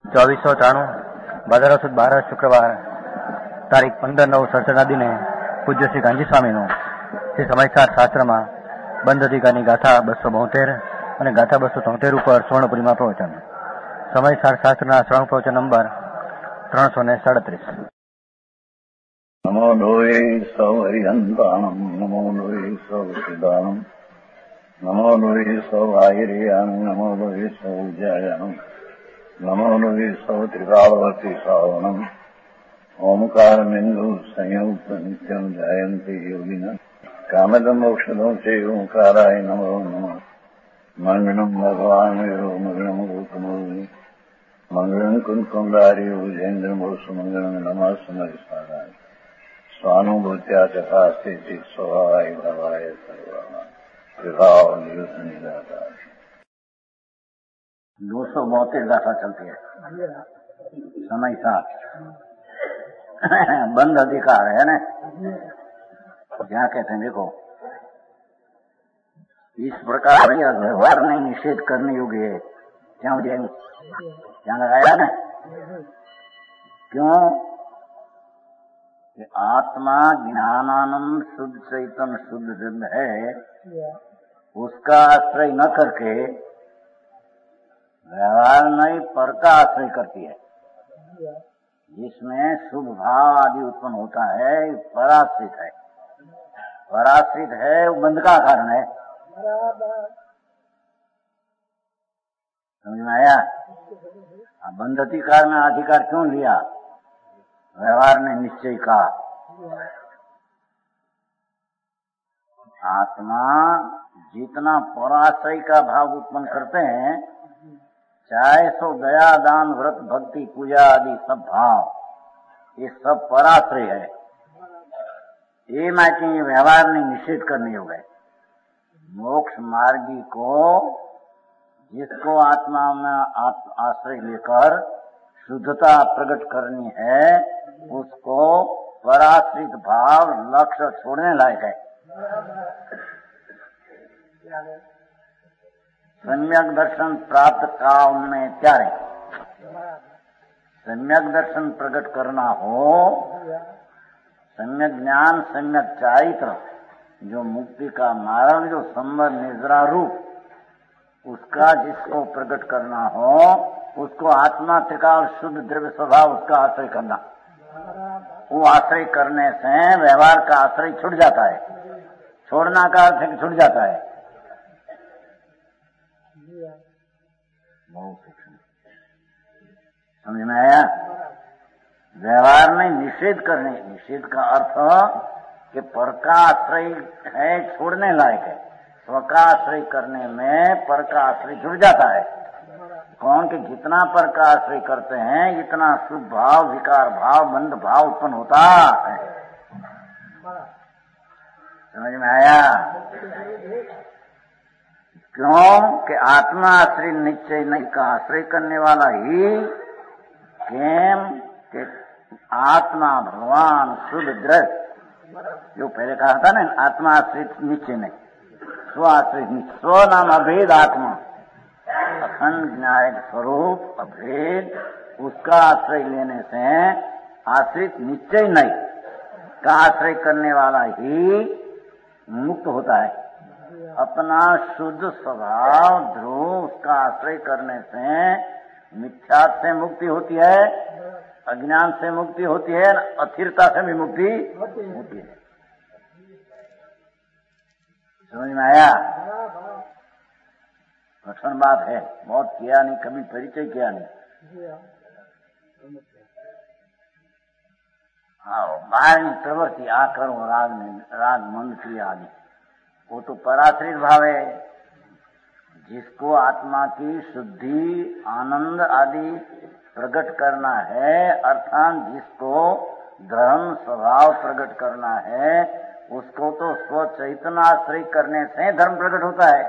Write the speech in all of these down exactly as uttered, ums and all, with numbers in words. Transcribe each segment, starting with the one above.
ચોવીસ સો ત્રાણું ભાદરવા સુદ બાર શુક્રવાર તારીખ પંદર નવ સડસઠના દિને પૂજ્ય શ્રી ગાંધી સ્વામીનું શ્રી સમાચાર શાસ્ત્રમાં બંધ અધિકારની ગાથા બસો બોતેર અને ગાથા બસો તોતેર ઉપર સ્વર્ણપુરીમાં પ્રવચન. સમાચાર શાસ્ત્રના શ્રવણ પ્રવચન નંબર ત્રણસો ને સાડત્રીસ. નમો લોહે સૌ હરિહંતાણમ નમો લોહે સૌ સિદ્ધાણમ નમો લોહે સૌ આયર્યામ નમો લોહે સૌ જયામ નમો લોહે સૌ ત્રિકાળવતી શ્રાવણમ ઓમકાર બિંદુ સંયુક્ત નિત્યમ જયંતી યોગિના કામદમ મોક્ષદમ છે ઓંકારાય નમો નમઃ. મંગળમ ભગવાન વિરો મંગળમ ગૌતમોની મંગળમ કુંકુંડારી ભુજેન્દ્ર મોસુ મંગળમ નમઃ સમરિસ્વારાય स्वानुभूत्या तथा स्थिति स्वभावाय भवाय सर्वमा विभाव नियुक्त निराकार. दो सौ बहत्तर गाथा चलती है. समय साथ बंद अधिकार है ना. क्या कहते हैं देखो, इस प्रकार व्यवहार ने निषेध करने योग्य है. क्या हो जाएगा, क्या लगाया ना. क्यों? आत्मा ज्ञानानंद शुद्ध चैतन्य शुद्ध सिद्ध है, उसका आश्रय न करके व्यवहार नहीं पर का आश्रय करती है. जिसमें शुभ भाव आदि उत्पन्न होता है पराश्रित है. पराश्रित है वो बंध का कारण है. समझ में आया? बंध अधिकार में अधिकार क्यों लिया? व्यवहार ने निश्चय का. आत्मा जितना पराश्रय का भाव उत्पन्न करते हैं, चाहे सो दया दान व्रत भक्ति पूजा आदि सब भाव, ये सब पराश्रय है. ये मायके व्यवहार ने निषेध करने हो गए. मोक्ष मार्गी को जिसको आत्मा में आश्रय लेकर शुद्धता प्रकट करनी है, उसको पराश्रित भाव लक्ष्य छोड़ने लायक है. सम्यक दर्शन प्राप्त काल में त्यारे. सम्यक दर्शन प्रकट करना हो, सम्यक ज्ञान सम्यक चारित्र जो मुक्ति का मार्ग जो संवर निजरा रूप उसका जिसको प्रकट करना हो, उसको आत्मा त्रिकाल शुद्ध द्रव्य स्वभाव उसका आश्रय करना. वो आश्रय करने से व्यवहार का आश्रय छूट जाता है. छोड़ना का अर्थ है कि छूट जाता है. बहुत सूक्ष्म समझ में आया? व्यवहार में निषेध करने, निषेध का अर्थ कि पर का आश्रय है छोड़ने लायक है. स्व का आश्रय करने में पर का आश्रय छूट जाता है. कौन कि जितना पर का आश्रय करते हैं इतना शुभ भाव विकार भाव बंध भाव उत्पन्न होता है. समझ में आया? क्यों कि आत्मा आश्रय निश्चय नहीं का आश्रय करने वाला ही केम के आत्मा भगवान शुद्ध दृढ़ जो पहले कहा था ना, आत्मा आश्रित निश्चय नहीं, स्व आश्रित निश्चय. स्व नाम अभेद आत्मा अखंड ज्ञान स्वरूप अभेद, उसका आश्रय लेने से आश्रित निश्चय नहीं का आश्रय करने वाला ही मुक्त होता है. अपना शुद्ध स्वभाव ध्रुव उसका आश्रय करने से मिथ्यात्व से मुक्ति होती है, अज्ञान से मुक्ति होती है, अस्थिरता से भी मुक्ति होती है. समझ में आया? लक्षण बात है. बहुत किया नहीं, कभी परिचय किया नहीं. हाँ, बाहर की प्रवृत्ति आ करो राग में राग मंद क्रिया आदि, वो तो पराश्रित भाव है. जिसको आत्मा की शुद्धि आनंद आदि प्रकट करना है, अर्थात जिसको धर्म स्वभाव प्रकट करना है, उसको तो स्व चैतन्याश्रय करने से धर्म प्रकट होता है.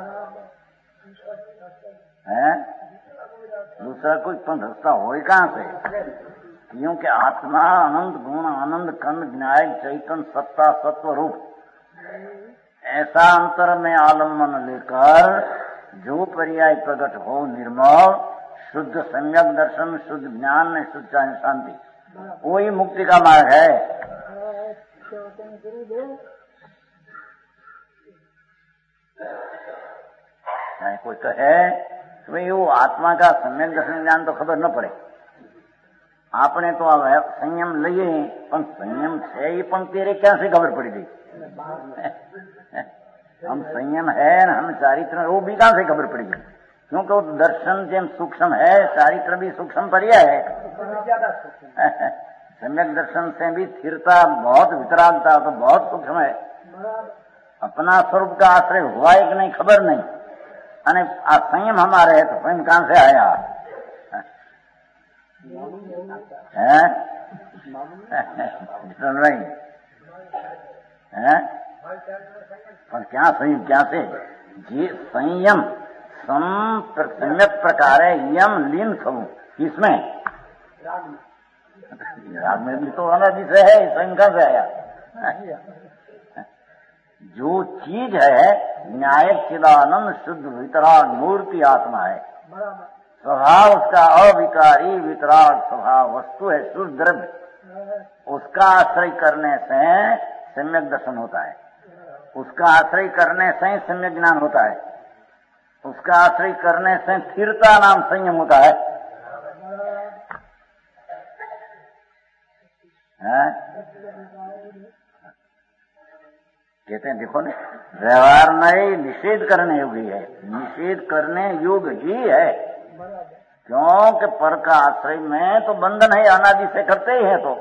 है? दूसरा कोई रास्ता हो ही कहां से? क्योंकि आत्मा आनंद गुण आनंद खंड न्याय चैतन्य सत्ता सत्व रूप ऐसा अंतर में आलम्बन लेकर जो पर्याय प्रकट हो निर्मल शुद्ध सम्यक दर्शन, शुद्ध ज्ञान ने शुद्ध शांति, वही मुक्ति का मार्ग है। कोई तो है तो भाई वो आत्मा का सम्यक दर्शन ज्ञान तो खबर न पड़े। आपने तो अब संयम लिए पण संयम છે એ પણ तेरे क्या से खबर पड़ी गई? हम संयम है न हम चारित्र, वो भी कहां से खबर पड़ी गई? क्योंकि वो दर्शन जेम सूक्ष्म है, चारित्र भी सूक्ष्म पर्याय है। सम्यक दर्शन से भी स्थिरता बहुत, वितरागता तो बहुत सूक्ष्म है। अपना स्वरूप का आश्रय हुआ है कि नहीं खबर नहीं, अने आ संयम हमारे है तो स्वयं कहां से आया है? नहीं है पर क्या संयम क्या से जी संयम सम सम्यक प्रकार है यम लीन खबू किसमें? राग में भी तो अनादि से है, स्वयं कहां से आया? जो चीज है न्याय चिदानंद शुद्ध वितराग मूर्ति आत्मा है। स्वभाव उसका अविकारी वितराग स्वभाव वस्तु है, शुद्ध द्रव्य। उसका आश्रय करने से सम्यक दर्शन होता है, उसका आश्रय करने से सम्यक ज्ञान होता है, उसका आश्रय करने से स्थिरता नाम संयम होता है। है? कहते हैं देखो ना, व्यवहार नहीं निषेध करने योग्य है, निषेध करने योग्य ही है। क्योंकि पर का आश्रय में तो बंधन है, अनादि से करते ही है। तो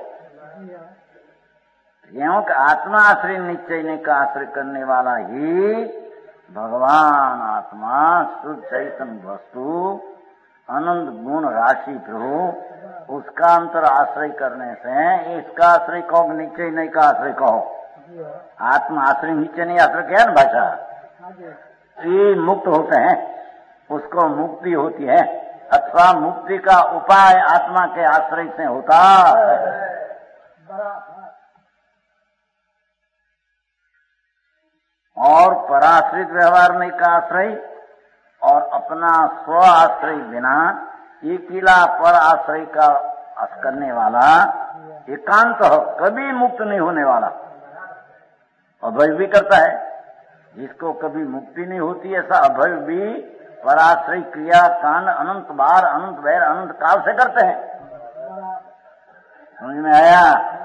क्योंकि आत्मा आश्रय निश्चय का आश्रय करने वाला ही भगवान आत्मा शुद्ध चैतन्य वस्तु अनंत गुण राशि प्रभु, उसका अंतर आश्रय करने से इसका आश्रय कहो, निश्चय नहीं का आश्रय कहो। आत्मा आश्रय निश्चय नहीं आश्रय क्या है ना भाषा, ये मुक्त होते हैं, उसको मुक्ति होती है, अथवा मुक्ति का उपाय आत्मा के आश्रय से होता है। और पराश्रित व्यवहार नहीं का आश्रय और अपना स्व आश्रय बिना अकेला पर आश्रय का करने वाला एकांत हो, कभी मुक्त नहीं होने वाला, अभय भी करता है। जिसको कभी मुक्ति नहीं होती ऐसा अभय भी पराश्रय क्रिया कांड अनंत बार अनंत बैर अनंत काल से करते हैं। समझ में आया?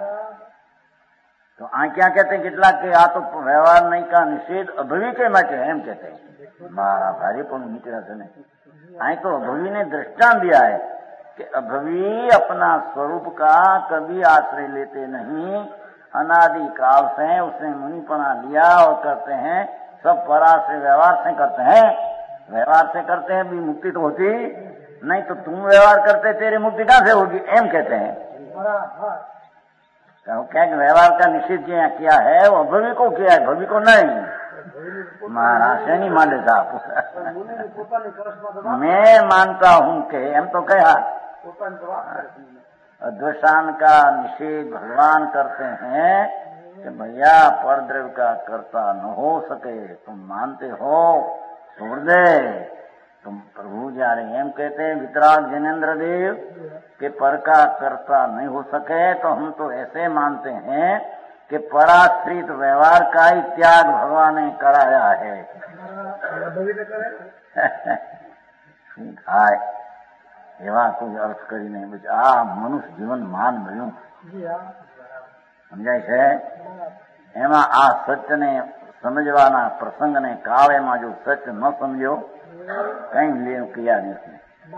तो आ क्या कहते हैं कितला के आ तो व्यवहार नहीं का निषेध अभवी के માટે એમ कहते हैं। मारा भारी पण मित्र से नहीं, आई तो अभवी ने दृष्टांत दिया है कि अभवी अपना स्वरूप का कभी आश्रय लेते नहीं, अनादि काल से उसने मुनिपना लिया और करते हैं, सब पराश्रय व्यवहार से करते हैं। व्यवहार से करते हैं भी मुक्ति तो होती नहीं, तो तुम व्यवहार करते तेरी मुक्ति कहां से होगी एम कहते हैं। क्या व्यवहार का निषेध किया है वो अभवी को किया है, भवी को नहीं। महाराज नहीं मान लेता मैं मानता हूं कि एम तो कहा द्वेषान का निषेध भगवान करते हैं कि भैया पर द्रव्य का कर्ता न हो सके, तुम मानते हो छोड़ दे, तुम प्रभु जा रहे हैं कहते हैं वितराग जैनेन्द्र देव के पर का कर्ता नहीं हो सके, तो हम तो ऐसे मानते हैं कि पराश्रित व्यवहार का ही त्याग भगवान ने कराया है। हाय एवा कोई अर्थ करी नहीं बच आ मनुष्य जीवन मान भयू समझाय छे। एमा आ सत्य ने समझवाना प्रसंग ने काले में जो सत्य न समझो कहीं ले किया नहीं उसने।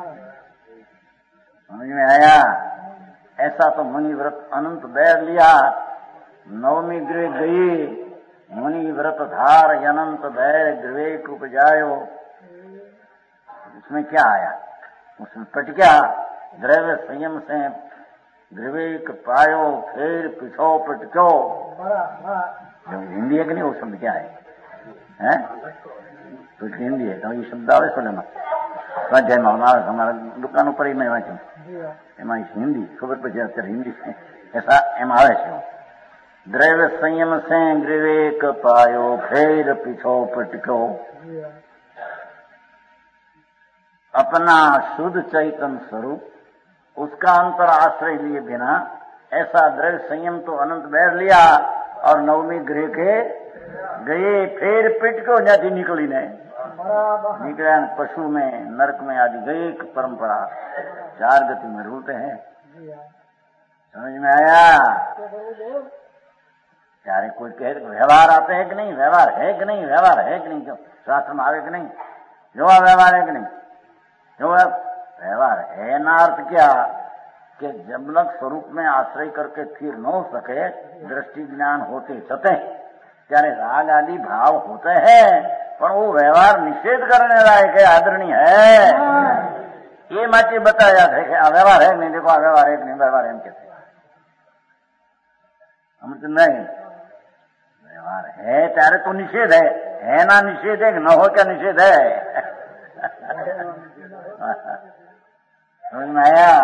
समझ में आया? ऐसा तो मुनि व्रत अनंत बैर लिया, नवमी गृह गई मुनि व्रत धार अनंत बैर गृह उपजायो, उसमें क्या आया? उसमें पट गया द्रव्य संयम से ग्रीवेक पायो फिर पिछो पटक्यो। हिंदी है कि नहीं वो शब्द क्या है, है? तो हिंदी है तो ये शब्द आवे सुने स्वाध्याय में આવે हमारा दुकान पर ही मैं वाँचू एम हिंदी खबर पड़ी અત્યારે हिंदी ऐसा एम आवे छे। द्रव्य संयम से ग्रीवेक पायो फिर पिछो पटक्यो। अपना शुद्ध चैतन्य स्वरूप, उसका अंतर आश्रय लिए बिना ऐसा दृढ़ संयम तो अनंत बैर लिया और नवमी गृह के गए, फिर पिट को जाती निकली ने निकले पशु में नरक में आदि गए। परंपरा चार गति में रूलते हैं। समझ में आया? यारे कोई कहे व्यवहार आते हैं कि नहीं, व्यवहार है कि नहीं, व्यवहार है कि नहीं, क्यों शास्त्र में आवे कि नहीं, जो व्यवहार है कि नहीं, जो व्यवहार है ना। अर्थ क्या कि जब लग स्वरूप में आश्रय करके फिर न हो सके, दृष्टि ज्ञान होते छते त्यारे राग आदि भाव होते हैं, पर वो व्यवहार निषेध करने लायक है, आदरणीय है। ये माची बताया जाता है कि व्यवहार है नहीं, देखो व्यवहार है नहीं, व्यवहार है कहते हम तो नहीं, व्यवहार है त्यारे तो निषेध है, है ना निषेध है, न हो क्या निषेध है। समझ में आया?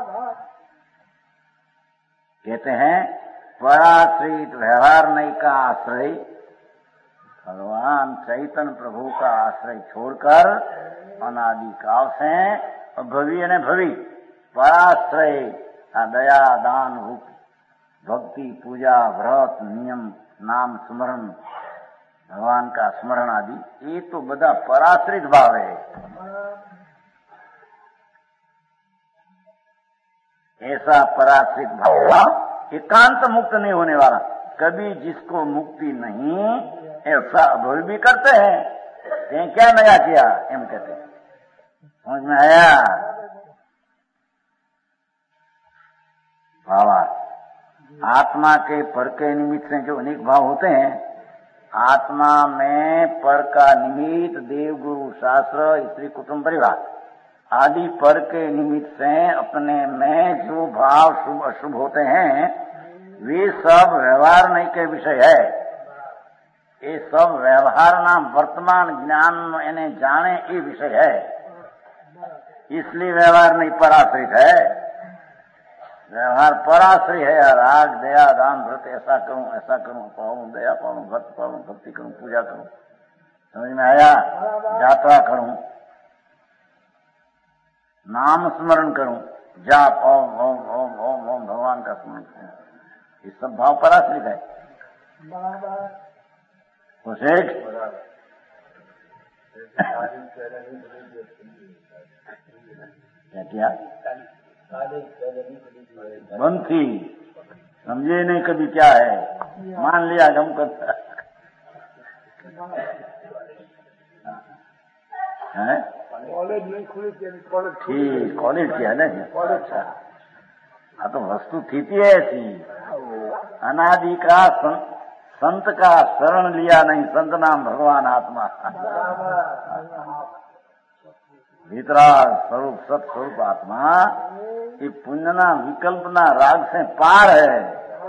कहते हैं पराश्रित व्यवहार नहीं का आश्रय, भगवान चैतन्य प्रभु का आश्रय छोड़कर अनादि काल से और भवि ने भवि पराश्रय दया दान रूप भक्ति पूजा व्रत नियम नाम स्मरण भगवान का स्मरण आदि, ये तो बधा पराश्रित भाव है। ऐसा पराश्रित भाव एकांत मुक्त नहीं होने वाला। कभी जिसको मुक्ति नहीं, ऐसा अनुभव भी करते हैं, क्या नया किया एम कहते हैं। समझ में आया? भावा आत्मा के पर के निमित्त से जो अनेक भाव होते हैं, आत्मा में पर का निमित्त देव गुरु शास्त्र स्त्री कुटुंब परिवार आदि पर के निमित्त से अपने में जो भाव शुभ अशुभ होते हैं, वे सब व्यवहार नहीं के विषय है। ये सब व्यवहार नाम वर्तमान ज्ञान इन्हें जाने ये विषय है, इसलिए व्यवहार नहीं पराश्रित है। व्यवहार पराश्रय है। राग दया दान व्रत ऐसा करूं ऐसा करूं, पाऊं दया पाऊं भक्त पाऊं भक्ति करूं पूजा करूं। समझ में आया? यात्रा करूं, नाम स्मरण करूं, जाप ओम ओम ओम ओम ओम भगवान का स्मरण करूं, ये सब भाव पराश्रित है। तो शेख क्या किया बंद थी, समझे नहीं कभी क्या है, मान लिया गम करता है। कॉलेज नहीं खुली, ठीक कॉलेज किया ना। हाँ तो वस्तु थी थी ऐसी, अनादि का सं, संत का शरण लिया नहीं, संत नाम भगवान आत्मा भीतराग स्वरूप सत स्वरूप आत्मा, ये पुण्यना विकल्पना राग से पार है।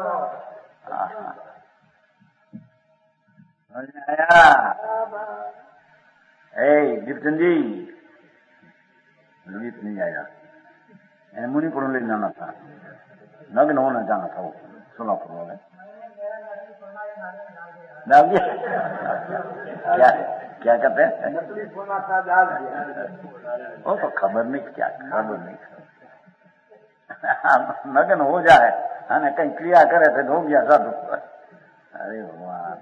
समझ में आया? ए दीपचंद जी गीत नहीं आया, मुनिपुर ले जाना था, नग्न होना जाना था वो सोलापुर वाले। क्या क्या कहते हैं? वो तो खबर नहीं, क्या खबर नहीं। नग्न हो जाए है कहीं क्रिया करे थे हो गया साधु। अरे भगवान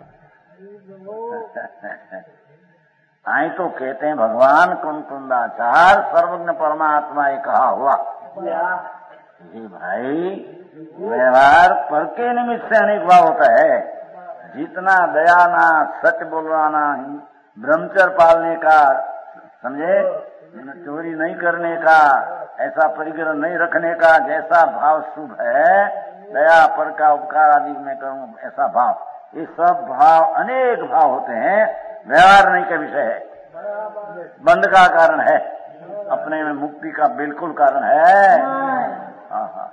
आई तो कहते हैं भगवान कुंद कुंदाचार सर्वज्ञ परमात्मा ये कहा हुआ। जी भाई व्यवहार पर के निमित्त से अनेक भाव होता है। जितना दयाना सच बोलवाना, ब्रह्मचर्य पालने का, समझे, चोरी नहीं करने का, ऐसा परिग्रह नहीं रखने का, जैसा भाव शुभ है, दया पर का उपकार आदि में करूं ऐसा भाव, ये सब भाव अनेक भाव होते हैं, व्यवहार नहीं का विषय है, बंध का कारण है, अपने में मुक्ति का बिल्कुल कारण है। हाँ हाँ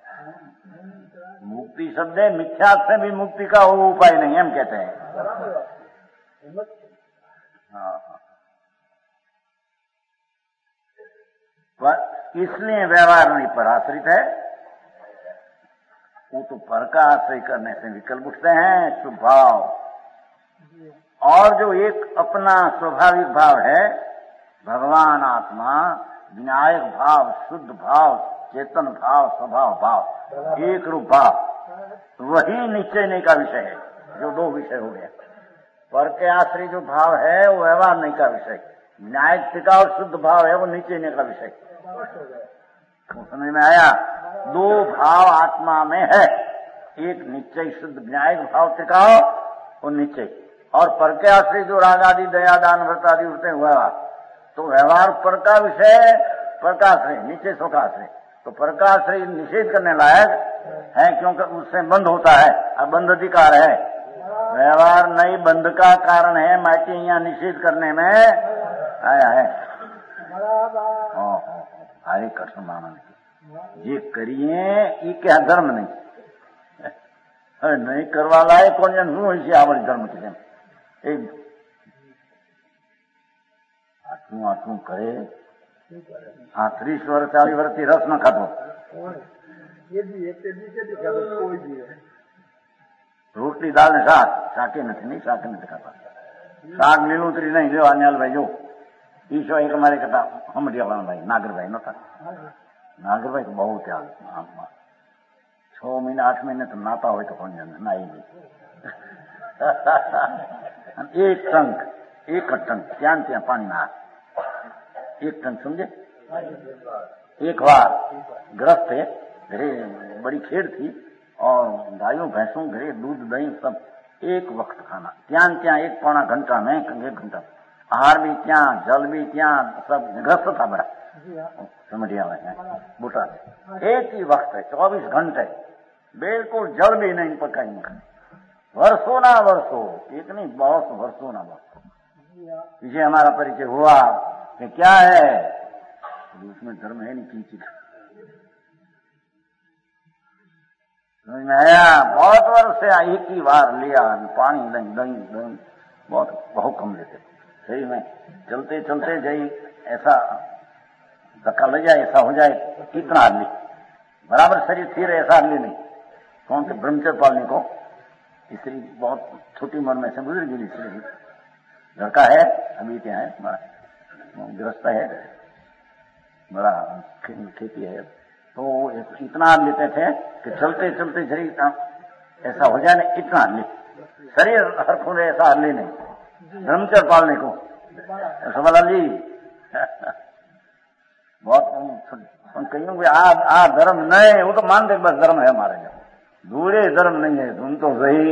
मुक्ति शब्द है, मिथ्या से भी मुक्ति का वो उपाय नहीं हम कहते हैं। हाँ पर इसलिए व्यवहार नहीं पर आश्रित है, वो तो पर का आश्रय करने से विकल्प उठते हैं शुभ भाव। और जो एक अपना स्वाभाविक भाव है, भगवान आत्मा विनायक भाव, शुद्ध भाव, चेतन भाव, स्वभाव भाव, एक रूप भाव, वही निश्चय नहीं का विषय है। जो दो विषय हो गया, पर के आश्रय जो भाव है वो व्यवहार नहीं का विषय, विनायक टिकाऊ शुद्ध भाव है वो निश्चय नहीं का विषय। समझ में आया? दो भाव आत्मा में है, एक निश्चय शुद्ध विनायक भाव टिकाओ और निश्चय, और पर के आश्रय जो राग आदि दया दान व्रत आदि उठते हुआ तो व्यवहार पर का विषय, पर का आश्रय निश्चय सो का आश्रय, तो पर का आश्रय निषेध करने लायक है क्योंकि उससे बंध होता है, अब बंध अधिकार है। व्यवहार नहीं बंध का कारण है, माटी यहाँ निषेध करने में आया है। हरे कृष्ण मानन ये करिए, ये क्या धर्म नहीं नहीं करवा लाए कौन जन શું હોય છે આ વળી ધર્મ છે એક આટલું આટલું કરે આ ત્રીસ વર્ષ ચાલીસ વર્ષથી રસ ન ખાતો રોટલી દાળ ને શાક શાકે નથી નહીં શાકે નથી ખાતા શાક લીલુંતરી નહીં જો અનિયાલભાઈ જો ઈશો એક અમારે કહેતા હમડિયાવાળા ભાઈ નાગરભાઈ નતા નાગરભાઈ તો બહુ ત્યાગ આંખમાં છ મહિના આઠ મહિને તો નાતા હોય તો પણ નાઈ નહીં એક ટંક એક ટંક ત્યાં ત્યાં પાણી ના एक टन समझे। एक बार ग्रस्त है, घरे बड़ी खेड़ थी और गायों भैंसों घरे दूध दही सब एक वक्त खाना, त्या त्या एक पौना घंटा में एक घंटा आहार भी त्या जल भी त्या सब ग्रस्त था बड़ा समझिया बूटा एक ही वक्त है चौबीस घंटे बिल्कुल जल भी नहीं पकाएंगे वर्षों ना वर्षों एक नहीं बहुत वर्षों ना वर्षों। इसे हमारा परिचय हुआ कि क्या है उसमें धर्म है नहीं की चीज समझ में आया। बहुत वर्ष से एक ही बार लिया पानी दही दही दही बहुत बहुत कम लेते सही में चलते चलते जाई ऐसा धक्का लग जाए ऐसा हो जाए कितना आदमी बराबर शरीर थी रहे ऐसा आदमी नहीं कौन से ब्रह्मचर्य पालने को स्त्री बहुत छोटी उम्र में से गुजर गई स्त्री लड़का है अभी क्या है गृहस्थ है बड़ा खेती है तो इतना लेते थे कि चलते चलते शरीर ऐसा हो जाए ना इतना ले शरीर हर खूने ऐसा ले नहीं ब्रह्मचर्य पालने को समझ जी बहुत कहीं आ, आ धर्म नहीं वो तो मानते बस धर्म है हमारे यहाँ दूरे धर्म नहीं है तुम तो सही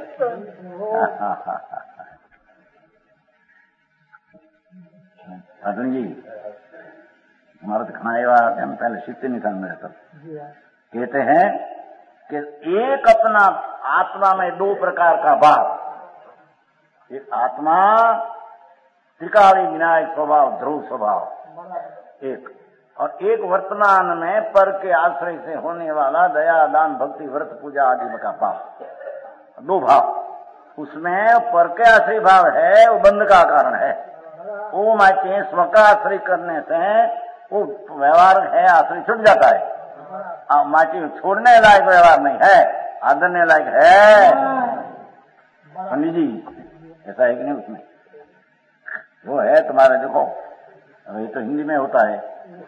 अर्जुन जी हमारा तो खाना एवं पहले सीखते नहीं था मेरे तब कहते हैं कि एक अपना आत्मा में दो प्रकार का भाव, एक आत्मा त्रिकाली विनायक स्वभाव ध्रुव स्वभाव एक, और एक वर्तमान में पर के आश्रय से होने वाला दया दान भक्ति व्रत पूजा आदि का भाव, दो भाव। उसमें पर के आश्रय भाव है वो बंध का कारण है, वो माचे स्व का आश्रय करने से वो व्यवहार है आश्रय छूट जाता है, और माची छोड़ने लायक व्यवहार नहीं है आदरने लायक है। पंडित जी ऐसा है कि नहीं उसमें वो है तुम्हारे देखो ये तो हिंदी में होता है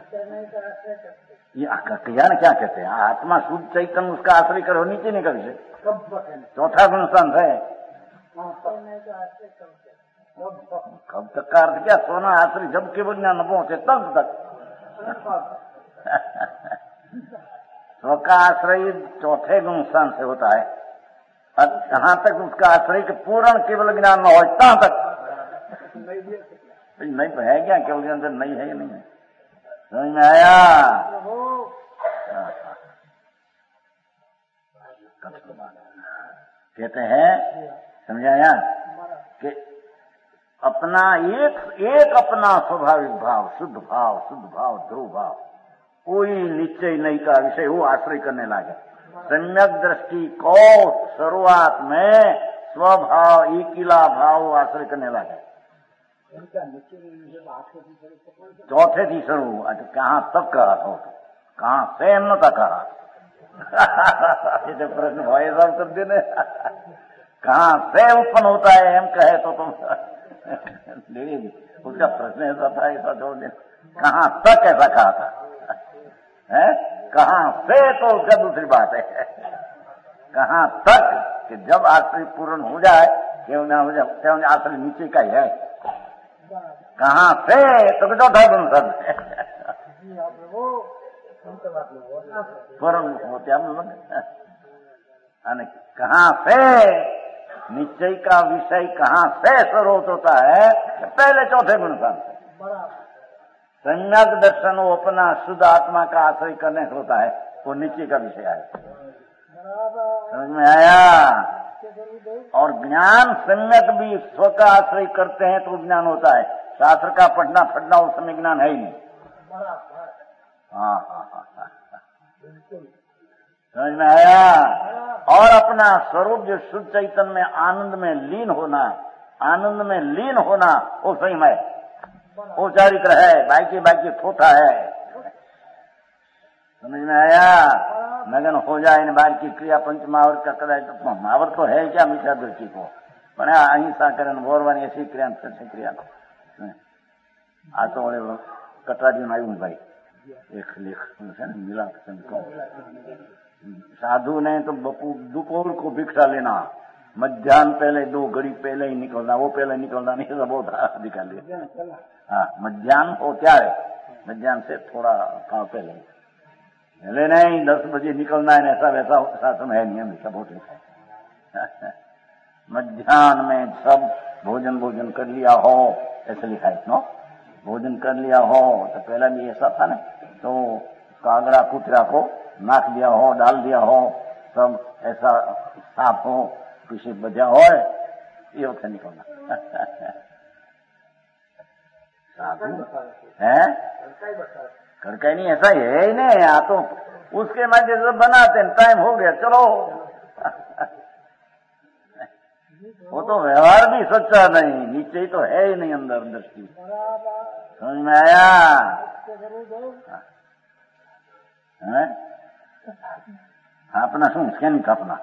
ये क्या ना क्या कहते हैं आत्मा शुद्ध चैतन्य उसका आश्रय करो नीचे नहीं कर चौथा गुण संत है कब तक का अर्थ क्या सोना आश्रय जब के बुझना न पहुंचे तब तक स्व का आश्रय चौथे गुण स्थान से होता है और जहां तक उसका आश्रय के पूर्ण केवल ज्ञान न हो तहां तक नहीं तो है क्या केवल ज्ञान नहीं है नहीं है समझ में आया। कहते हैं समझाया कि अपना एक एक अपना स्वाभाविक भाव शुद्ध भाव शुद्ध भाव ध्रुव भाव कोई निश्चय नहीं का विषय वो आश्रय करने लगे। सम्यक दृष्टि को शुरुआत में स्वभाव इकिला भाव आश्रय करने लगे। चौथे थी शुरू अच्छा कहाँ तक कहा था कहाँ से न तक कहा ये प्रश्न भाई साहब कर देने कहाँ से उत्पन्न होता है हम कहे तो तुम उसका प्रश्न ऐसा था, ऐसा छोड़ दे, कहाँ तक ऐसा कहा था है, कहाँ से तो उसका दूसरी बात है, कहाँ तक कि जब आश्रय पूर्ण हो जाए केवल हो जाए केवल आश्रय नीचे का ही है, कहाँ से तो चौथा गुण सब पूर्ण होते हम लोग, कहाँ से निश्चय का विषय कहाँ से स्रोत होता है, पहले चौथे गुण से सम्यक दर्शन वो अपना शुद्ध आत्मा का आश्रय करने से होता है, वो नीचे का विषय है। समझ में आया? और ज्ञान सम्यक भी स्व का आश्रय करते हैं तो ज्ञान होता है, शास्त्र का पढ़ना फटना उस समय ज्ञान है ही नहीं। हाँ हाँ हाँ हाँ समझ में आया? और अपना स्वरूप जो शुद्ध चैतन्य में आनंद में लीन होना, आनंद में लीन होना वो सही है, वो चारित्र है, बाकी बाकी थोथा है। समझ में आया? नगन हो जाए इन बार की क्रिया पंच महावर का कदाच तो महावर तो है क्या मिथ्या दृष्टि को, पर अहिंसा करण भोरवानी ऐसी क्रिया सच्ची क्रिया आ तो कटराजी में आयु भाई एक लेख है ना मिला साधु ने तो बपू दोपहर को भिक्षा लेना, मध्यान्ह पहले दो घड़ी पहले ही निकलना, वो पहले निकलना नहीं सब बहुत निकाल लिया। हाँ मध्यान्ह हो क्या है, मध्यान्ह से थोड़ा काल पहले पहले नहीं दस बजे निकलना है, ऐसा वैसा शासन है नियम सब बहुत लिखा है। मध्यान्ह में सब भोजन भोजन कर लिया हो ऐसे लिखा है, नो भोजन कर लिया हो तो पहला भी ऐसा था ना, तो कागड़ा कुतरा को नाक दिया हो, डाल दिया हो, सब ऐसा साफ हो, किसी बजा हो, ये वक्त निकलना। साधु है कड़का नहीं, ऐसा है ही नहीं, या तो उसके मध्य से बनाते टाइम हो गया चलो। वो तो व्यवहार भी सच्चा नहीं, नीचे ही तो है ही नहीं अंदर दृष्टि। समझ में आया? है थापना શું કેમ થાપના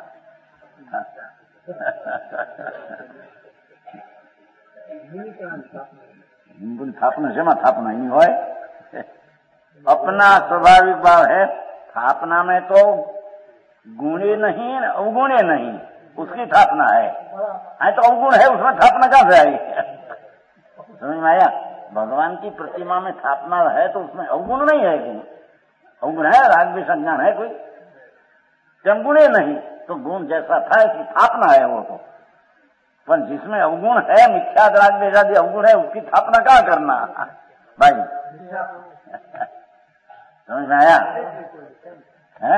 થાપના શેમાં થાપના એની હોય? अपना स्वाभाविक भाव है, थापना में तो गुणे नहीं अवगुणे नहीं, उसकी थापना है। आई तो अवगुण है उसमें थापना कहां से आई? समझ में आया? भगवान की प्रतिमा में थापना है तो उसमें अवगुण नहीं है, गुण अवगुण है, राग भी संज्ञान है कोई, जब गुणे नहीं तो गुण जैसा था इसकी थापना है वो तो, पर जिसमें अवगुण है मिथ्या राग बेजादी अवगुण है उसकी थापना कहाँ करना भाई? समझ में आया? है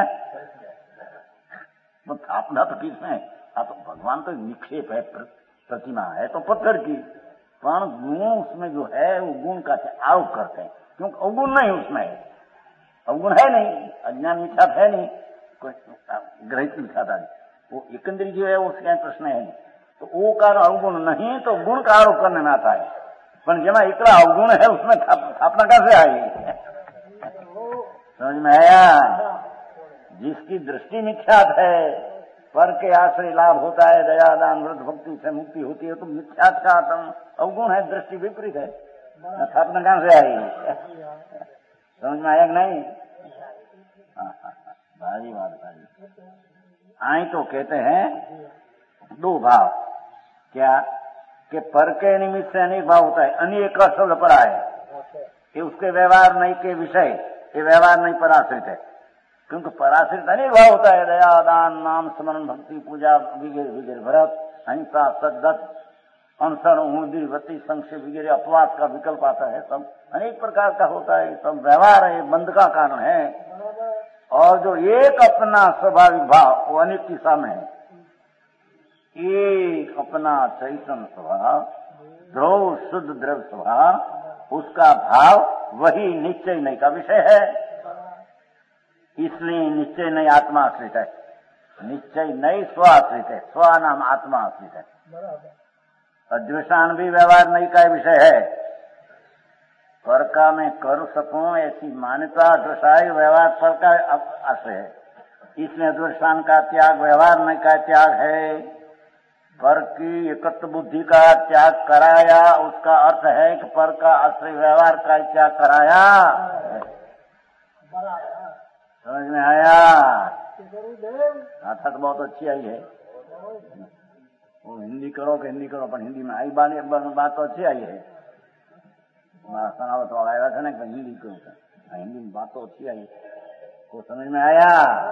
तो थापना तो किसमें? हाँ तो भगवान तो निक्षेप है, प्रतिमा है तो पत्थर की, पर गुण उसमें जो है वो गुण का आरोप करते हैं, क्योंकि अवगुण नहीं उसमें है, अवगुण है नहीं, अज्ञान मिथ्या है नहीं, कोई ग्रहित मिथ्या नहीं, वो एकंदरी जो है उसका प्रश्न है नहीं, तो वो कारण अवगुण नहीं तो गुण का आरोप करने में आता है, पर जेमा एकला अवगुण है उसमें थापना कैसे आई? समझ में आया? जिसकी दृष्टि मिथ्यात है, पर के आश्रय लाभ होता है, दया दान व्रत भक्ति से मुक्ति होती है, तो मिथ्यात का अवगुण है, दृष्टि विपरीत है, थापना कहां से आई? समझ में आया कि नहीं? भारी बात भारी। आई तो कहते हैं दो भाव, क्या कि पर के निमित्त से अनेक भाव होता है, अनेक का शब्द पड़ा है, कि उसके व्यवहार नहीं के विषय, ये व्यवहार नहीं पराश्रित है, क्योंकि पराश्रित अनेक भाव होता है, दया दान नाम स्मरण भक्ति पूजा वगैरह वगैरह, व्रत अहिंसा सद्गत अनशन ऊर्दी वती संक्षेप वगैरह अपवास का विकल्प आता है, सब अनेक प्रकार का होता है, सब व्यवहार है, बंध का कारण है। और जो एक अपना स्वाभाविक भाव वो अनेक की सामने है, एक अपना चैतन्य स्वभाव ध्रुव शुद्ध द्रव्य स्वभाव, उसका भाव वही निश्चय नहीं का विषय है, इसलिए निश्चय नहीं आत्मा आश्रित है, निश्चय नहीं स्व आश्रित है, स्व नाम आत्मा आश्रित है, अद्वेषान भी व्यवहार नहीं का विषय है, पर का मैं कर सकूं ऐसी मान्यता दृशाई व्यवहार पर का आश्रय है, इसलिए अद्वेषान का त्याग व्यवहार नहीं का त्याग है, पर की एकत्व बुद्धि का त्याग कराया, उसका अर्थ है कि पर का आश्रय व्यवहार का त्याग कराया। समझ में आया? गाथा तो बहुत अच्छी आई है। वो हिंदी करो कि हिंदी करो, पर हिंदी में आई बात बात तो अच्छी आई है। सनावत वाला आया था ना कि हिंदी करो, हिंदी में बात तो अच्छी आई, को समझ में आया?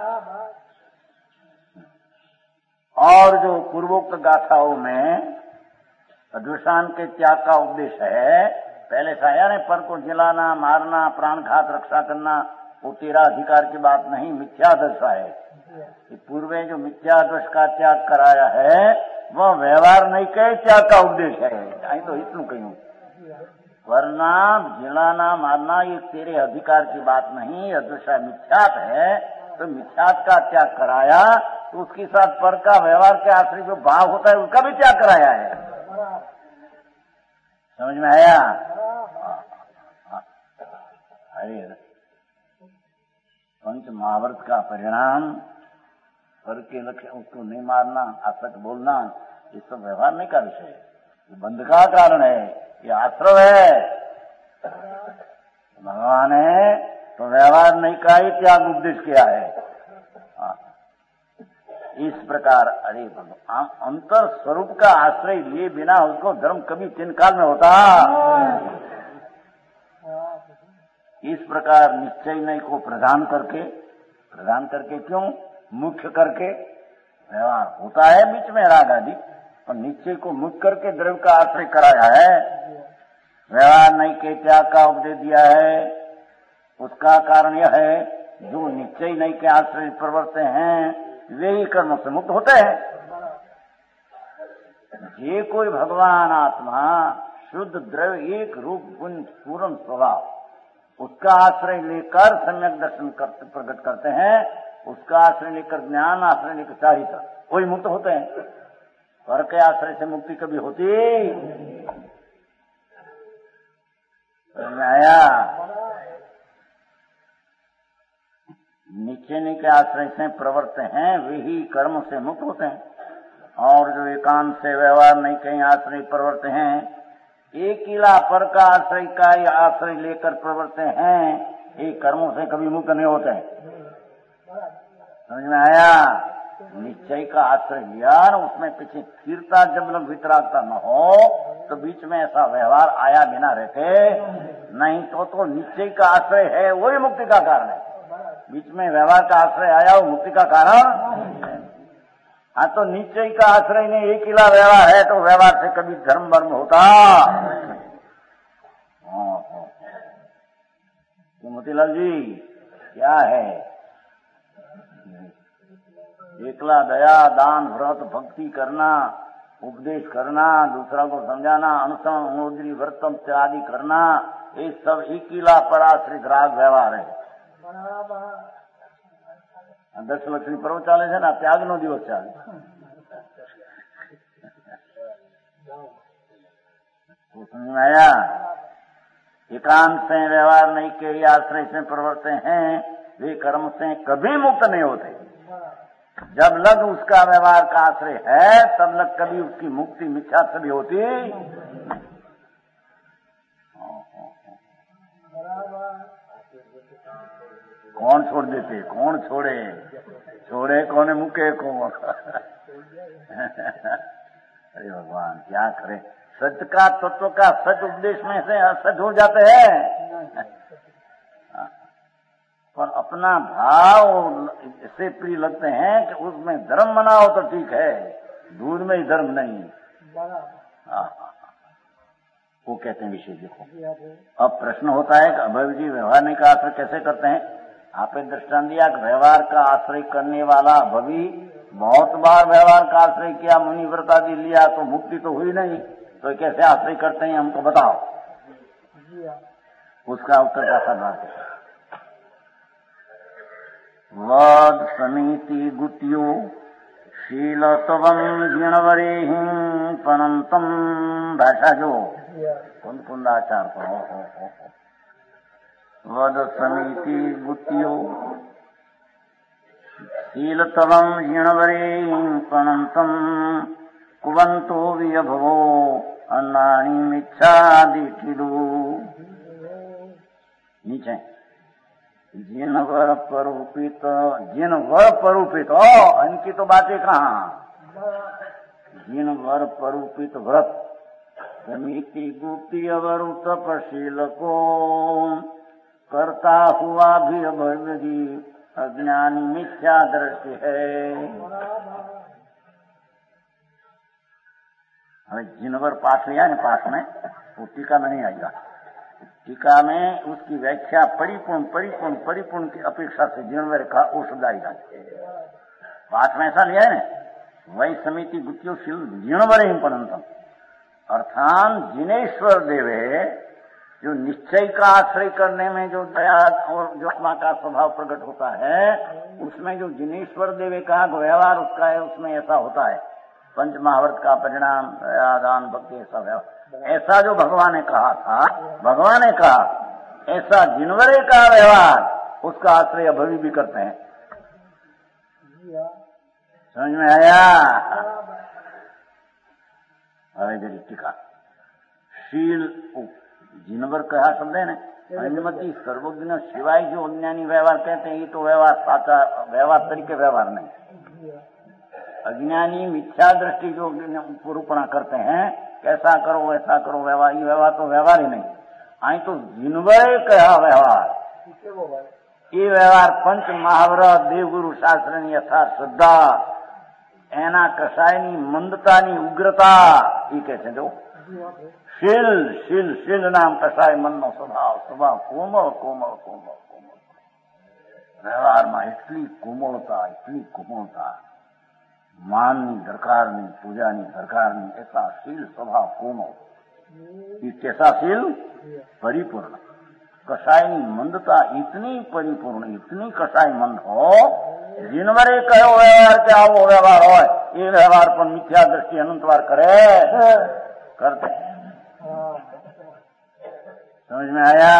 और जो पूर्वोक्त गाथाओं में अदृष्टान के त्याग का उपदेश है, पहले से आया ने पर को जलाना, मारना, प्राणघात, रक्षा करना, वो तेरा अधिकार की बात नहीं, मिथ्यादर्श है। पूर्वे जो मिथ्यादर्श का त्याग कराया है वह व्यवहार नहीं के त्याग का उपदेश है। आई तो इतनु कहूं, वरना जलाना, मारना ये तेरे अधिकार की बात नहीं, अदृष्ट मिथ्यात है, तो मिथ्यात का त्याग कराया, तो उसके साथ पर का व्यवहार के आश्रय जो भाव होता है उसका भी त्याग कराया है। समझ में आया? अरे पंच महाभारत का परिणाम पर के लक्ष्य उसको नहीं मारना, आसक्त बोलना, ये सब व्यवहार नहीं का विषय है, ये बंध का कारण है, ये आश्रव है। भगवान है तो व्यवहार नहीं का ही त्याग उपदेश किया है। इस प्रकार अरे भगवान अंतर स्वरूप का आश्रय लिए बिना उसको धर्म कभी तीन काल में होता। इस प्रकार निश्चय नहीं को प्रदान करके प्रदान करके क्यों मुख्य करके व्यवहार होता है बीच में राग आदि, और निश्चय को मुख्य करके द्रव्य का आश्रय कराया है। व्यवहार नहीं के त्याग का उपदेश दिया है। उसका कारण यह है जो निश्चय नहीं के आश्रय प्रवर्ते हैं वे ही कर्म से मुक्त होते हैं। ये कोई भगवान आत्मा शुद्ध द्रव्य एक रूप गुण पूर्ण स्वभाव उसका आश्रय लेकर सम्यक दर्शन करते प्रकट करते हैं, उसका आश्रय लेकर ज्ञान, आश्रय लेकर चारित्र, वही मुक्त होते हैं। पर के आश्रय से मुक्ति कभी होती आया? निश्चय के आश्रय से प्रवर्त हैं वे ही कर्म से मुक्त होते हैं, और जो एकांत से व्यवहार नहीं कहीं आश्रय प्रवर्त हैं, एक किला पर का आश्रय का आश्रय लेकर प्रवर्त हैं, ये कर्मों से कभी मुक्त नहीं होते हैं। समझ में आया? निश्चय का आश्रय लिया, उसमें पीछे स्थिरता जब लग वितरागता न हो तो बीच में ऐसा व्यवहार आया बिना रहते नहीं, तो तो निश्चय का आश्रय है वही मुक्ति का कारण है। बीच में व्यवहार का आश्रय आया वो मुक्ति का कारण। हाँ तो निश्चय का आश्रय ने एक किला व्यवहार है तो व्यवहार से कभी धर्म वर्म होता? तो मोतीलाल जी क्या है? एकला दया, दान, व्रत, भक्ति करना, उपदेश करना, दूसरा को समझाना, अनुसरण, अनुद्री, वर्तन आदि करना, ये सब एक किला पर आश्रित राग व्यवहार है। दस लक्ष्मी पर्व चाले છે ને, ત્યાગ નો દિવસ ચાલે। तो समझ में आया? एकांत से व्यवहार नहीं के ही आश्रय से प्रवर्ते हैं वे कर्म से कभी मुक्त नहीं होते। जब लग उसका व्यवहार का आश्रय है तब लग कभी उसकी मुक्ति मिथ्या कभी होती। कौन छोड़ देते? कौन छोड़े? छोड़े कौन है? मुके कौन? अरे भगवान क्या करे? सत्य का तत्व का सच उपदेश में से असच हो जाते हैं, पर अपना भाव ऐसे प्रिय लगते हैं कि उसमें धर्म मनाओ तो ठीक है, दूध में ही धर्म नहीं। वो कहते हैं विषय देखो। अब प्रश्न होता है कि अभय जी व्यवहार नहीं का आश्रय कैसे करते हैं? आपने दृष्टांत दिया कि व्यवहार का आश्रय करने वाला भवी बहुत बार व्यवहार का आश्रय किया, मुनि व्रत आदि लिया तो मुक्ति तो हुई नहीं, तो कैसे आश्रय करते हैं हमको बताओ। उसका उत्तर का सदभाव है वद समिति गुत्यो शीलतवं जिणवरेहिं पनंतम भाषा जो कुंद कुंदाचार हो हो हो वद समिति गुत्यो शीलतवं जिणवरेहिं पनंतम कुवंतो वियभवो अन्नाणी मिच्छादिठिदु। नीचे जिन वर परूपित, जिन वर परूपित, ओ इनकी तो बातें कहाँ। जिन वर परूपित व्रत समिति गुप्ती अवरु तपशील को करता हुआ भी अभवगी अज्ञानी मिथ्या दृष्टि है। हमें जिनवर पाठ लिया है पाठ में, वो टीका में नहीं आएगा। टीका में उसकी व्याख्या परिपूर्ण परिपूर्ण परिपूर्ण की अपेक्षा से जिनवर का वो शब्द आएगा। पाठ में ऐसा लिया है ना, वही समिति गुप्तियोशील जिनवर ही पढ़ंतम, अर्थात जिनेश्वर देवे जो निश्चय का आश्रय करने में जो दया और जो आत्मा का स्वभाव प्रकट होता है, उसमें जो जिनेश्वर देवे का व्यवहार उसका है, उसमें ऐसा होता है। पंच महाव्रत का परिणाम दान भक्ति ऐसा व्यवहार, ऐसा जो भगवान ने कहा था, भगवान ने कहा ऐसा जिनवरे का व्यवहार उसका आश्रय अभवी भी करते हैं। समझ में आया? अरे जरी टीका शील जिनवर कहा शब्द है ना, अनुमति सर्वज्ञ सिवाय जो अज्ञानी व्यवहार कहते हैं, ये तो व्यवहार साचा व्यवहार तरीके व्यवहार नहीं। अज्ञानी मिथ्या दृष्टि जो निरूपणा करते हैं, कैसा करो वैसा करो व्यवहार, ये व्यवहार तो व्यवहार ही नहीं। आई तो जिनवर कहा व्यवहार, ये व्यवहार पंच महाव्रत देवगुरु शास्त्र यथार्थ श्रद्धा एना कसायनी मंदतानी उग्रता ये कहते हैं। जो शील शील शील नाम कसाय मन नो स्वभाव स्वभाव कोमल कोमल कोमल कोमल व्यवहार में इतनी कोमलता इतनी कोमलता, माननी दरकार नहीं, पूजा नहीं दरकार नहीं, ऐसा शील स्वभाव कोमल। ये कैसा शील? परिपूर्ण। कसायनी मंदता इतनी परिपूर्ण, इतनी कसाय मंद हो, जिनवरे कहो व्यवहार क्या वो व्यवहार हो, ये व्यवहार पर मिथ्या दृष्टि अनंत बार करे करते हैं। समझ में आया?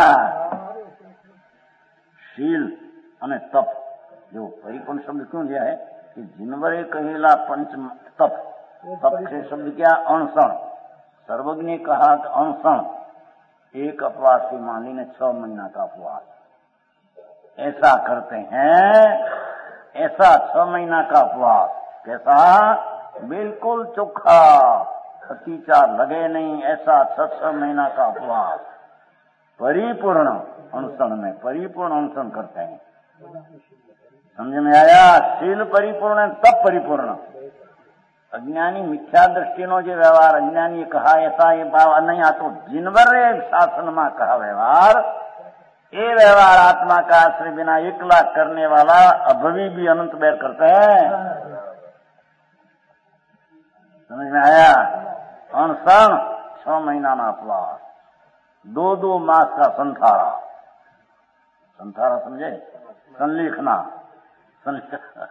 शील અને तप जो परिपूर्ण शब्द क्यों दिया है कि जिनवरे कहेला पंच तप, तप से शब्द क्या? अणसण। सर्वज्ञ ने कहा कि अणसण एक अपवास से मान लीने छह महीना का अपवास, ऐसा करते हैं। ऐसा छह महीना का उपवास कैसा? बिल्कुल चोखा, खतीचा लगे नहीं, ऐसा छह छह महीना का उपवास परिपूर्ण अनशन में परिपूर्ण अनशन करते हैं। समझ में आया? शील परिपूर्ण तप परिपूर्ण। अज्ञानी मिथ्या दृष्टि नो जो व्यवहार अज्ञानी कहा ऐसा ये भाव नहीं आतो, जिनवर शासन में कहा व्यवहार, ये व्यवहार आत्मा का आश्रय बिना एकला करने वाला अभवी भी अनंत बैर करते हैं। समझ में आया? अनशन छह महीना ना अपवास, दो दो मास का संथारा। संथारा समझे? संलिखना संलिखना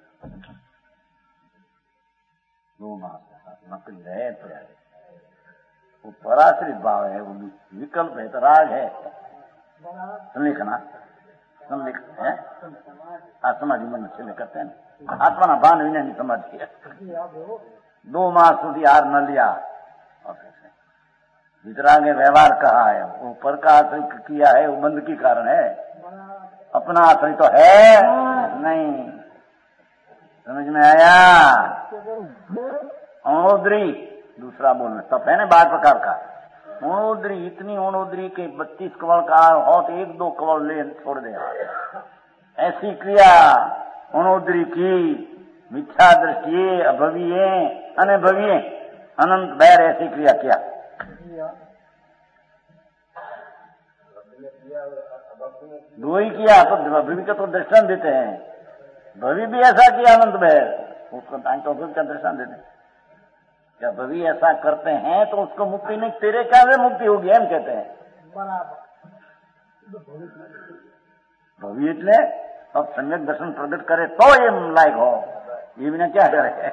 दो मास नकली है तो है, वो पराश्रित भाव है, वो विकल्प है, तो राग है। संलिखना संलिख है समाधि मन से करते हैं, आत्मा ना भान विनय नहीं समाधि है। दो मास सुधी हार न लिया वितरागे व्यवहार कहा है, ऊपर का आश्रय किया है वो बंद की कारण है, अपना आश्रय तो है नहीं। समझ में आया? अणोद्री दूसरा बोलना तप है ना बार प्रकार का। अणोद्री इतनी अणोद्री के बत्तीस कवल का हो तो एक दो कवल ले छोड़ दे, ऐसी क्रिया अणोद्री की मिथ्या दृष्टि अभवीय अनभवीय अनंत बैर ऐसी क्रिया किया। दो ही किया तो भवी का तो दृष्टान देते हैं, भवी भी ऐसा किया अनंत बैर, उसको तो भवी का दृष्टान देते हैं। जब भवी ऐसा करते हैं तो उसको मुक्ति नहीं, तेरे क्या से मुक्ति होगी हम कहते हैं। भवी इतने अब सम्यक दर्शन प्रकट करे तो ये लायक हो, ये बिना क्या करे।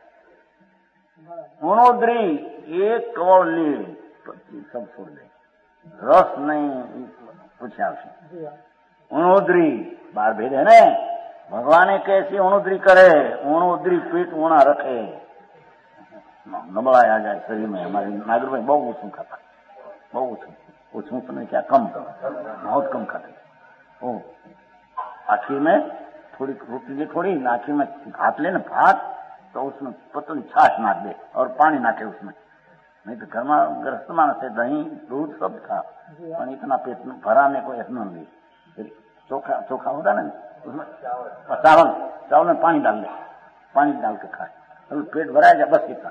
उनोद्री एक कवल ले सब छोड़ दे, रस नहीं पूछा उसे। उनोद्री बार भेद है ना, भगवान कैसी उणोद्री करे, उणोद्री पेट ऊणा रखे, नबड़ाई आ जाए शरीर में। हमारे नागर भाई बहुत ऊँचू खाता, बहुत ऊँचू ऊँचू समय क्या कम, बहुत कम खाते। ओ आखिर में थोड़ी रोटी ले, थोड़ी आखिर में भात ले ना भात, तो उसमें पतली छाछ नाख दे और पानी नाखे उसमें। नहीं तो घर में ग्रस्त मानस से दही दूध सब था, पर इतना पेट भराने को इतना नहीं। फिर चोखा चोखा होता ना उसमें चावल चावल में पानी डाल दे, पानी डाल के खाए तो पेट भराया जाए, बस इतना।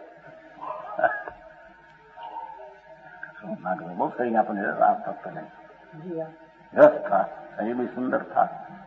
बहुत सही अपने रात तक पहले रस था, शरीर भी सुंदर था।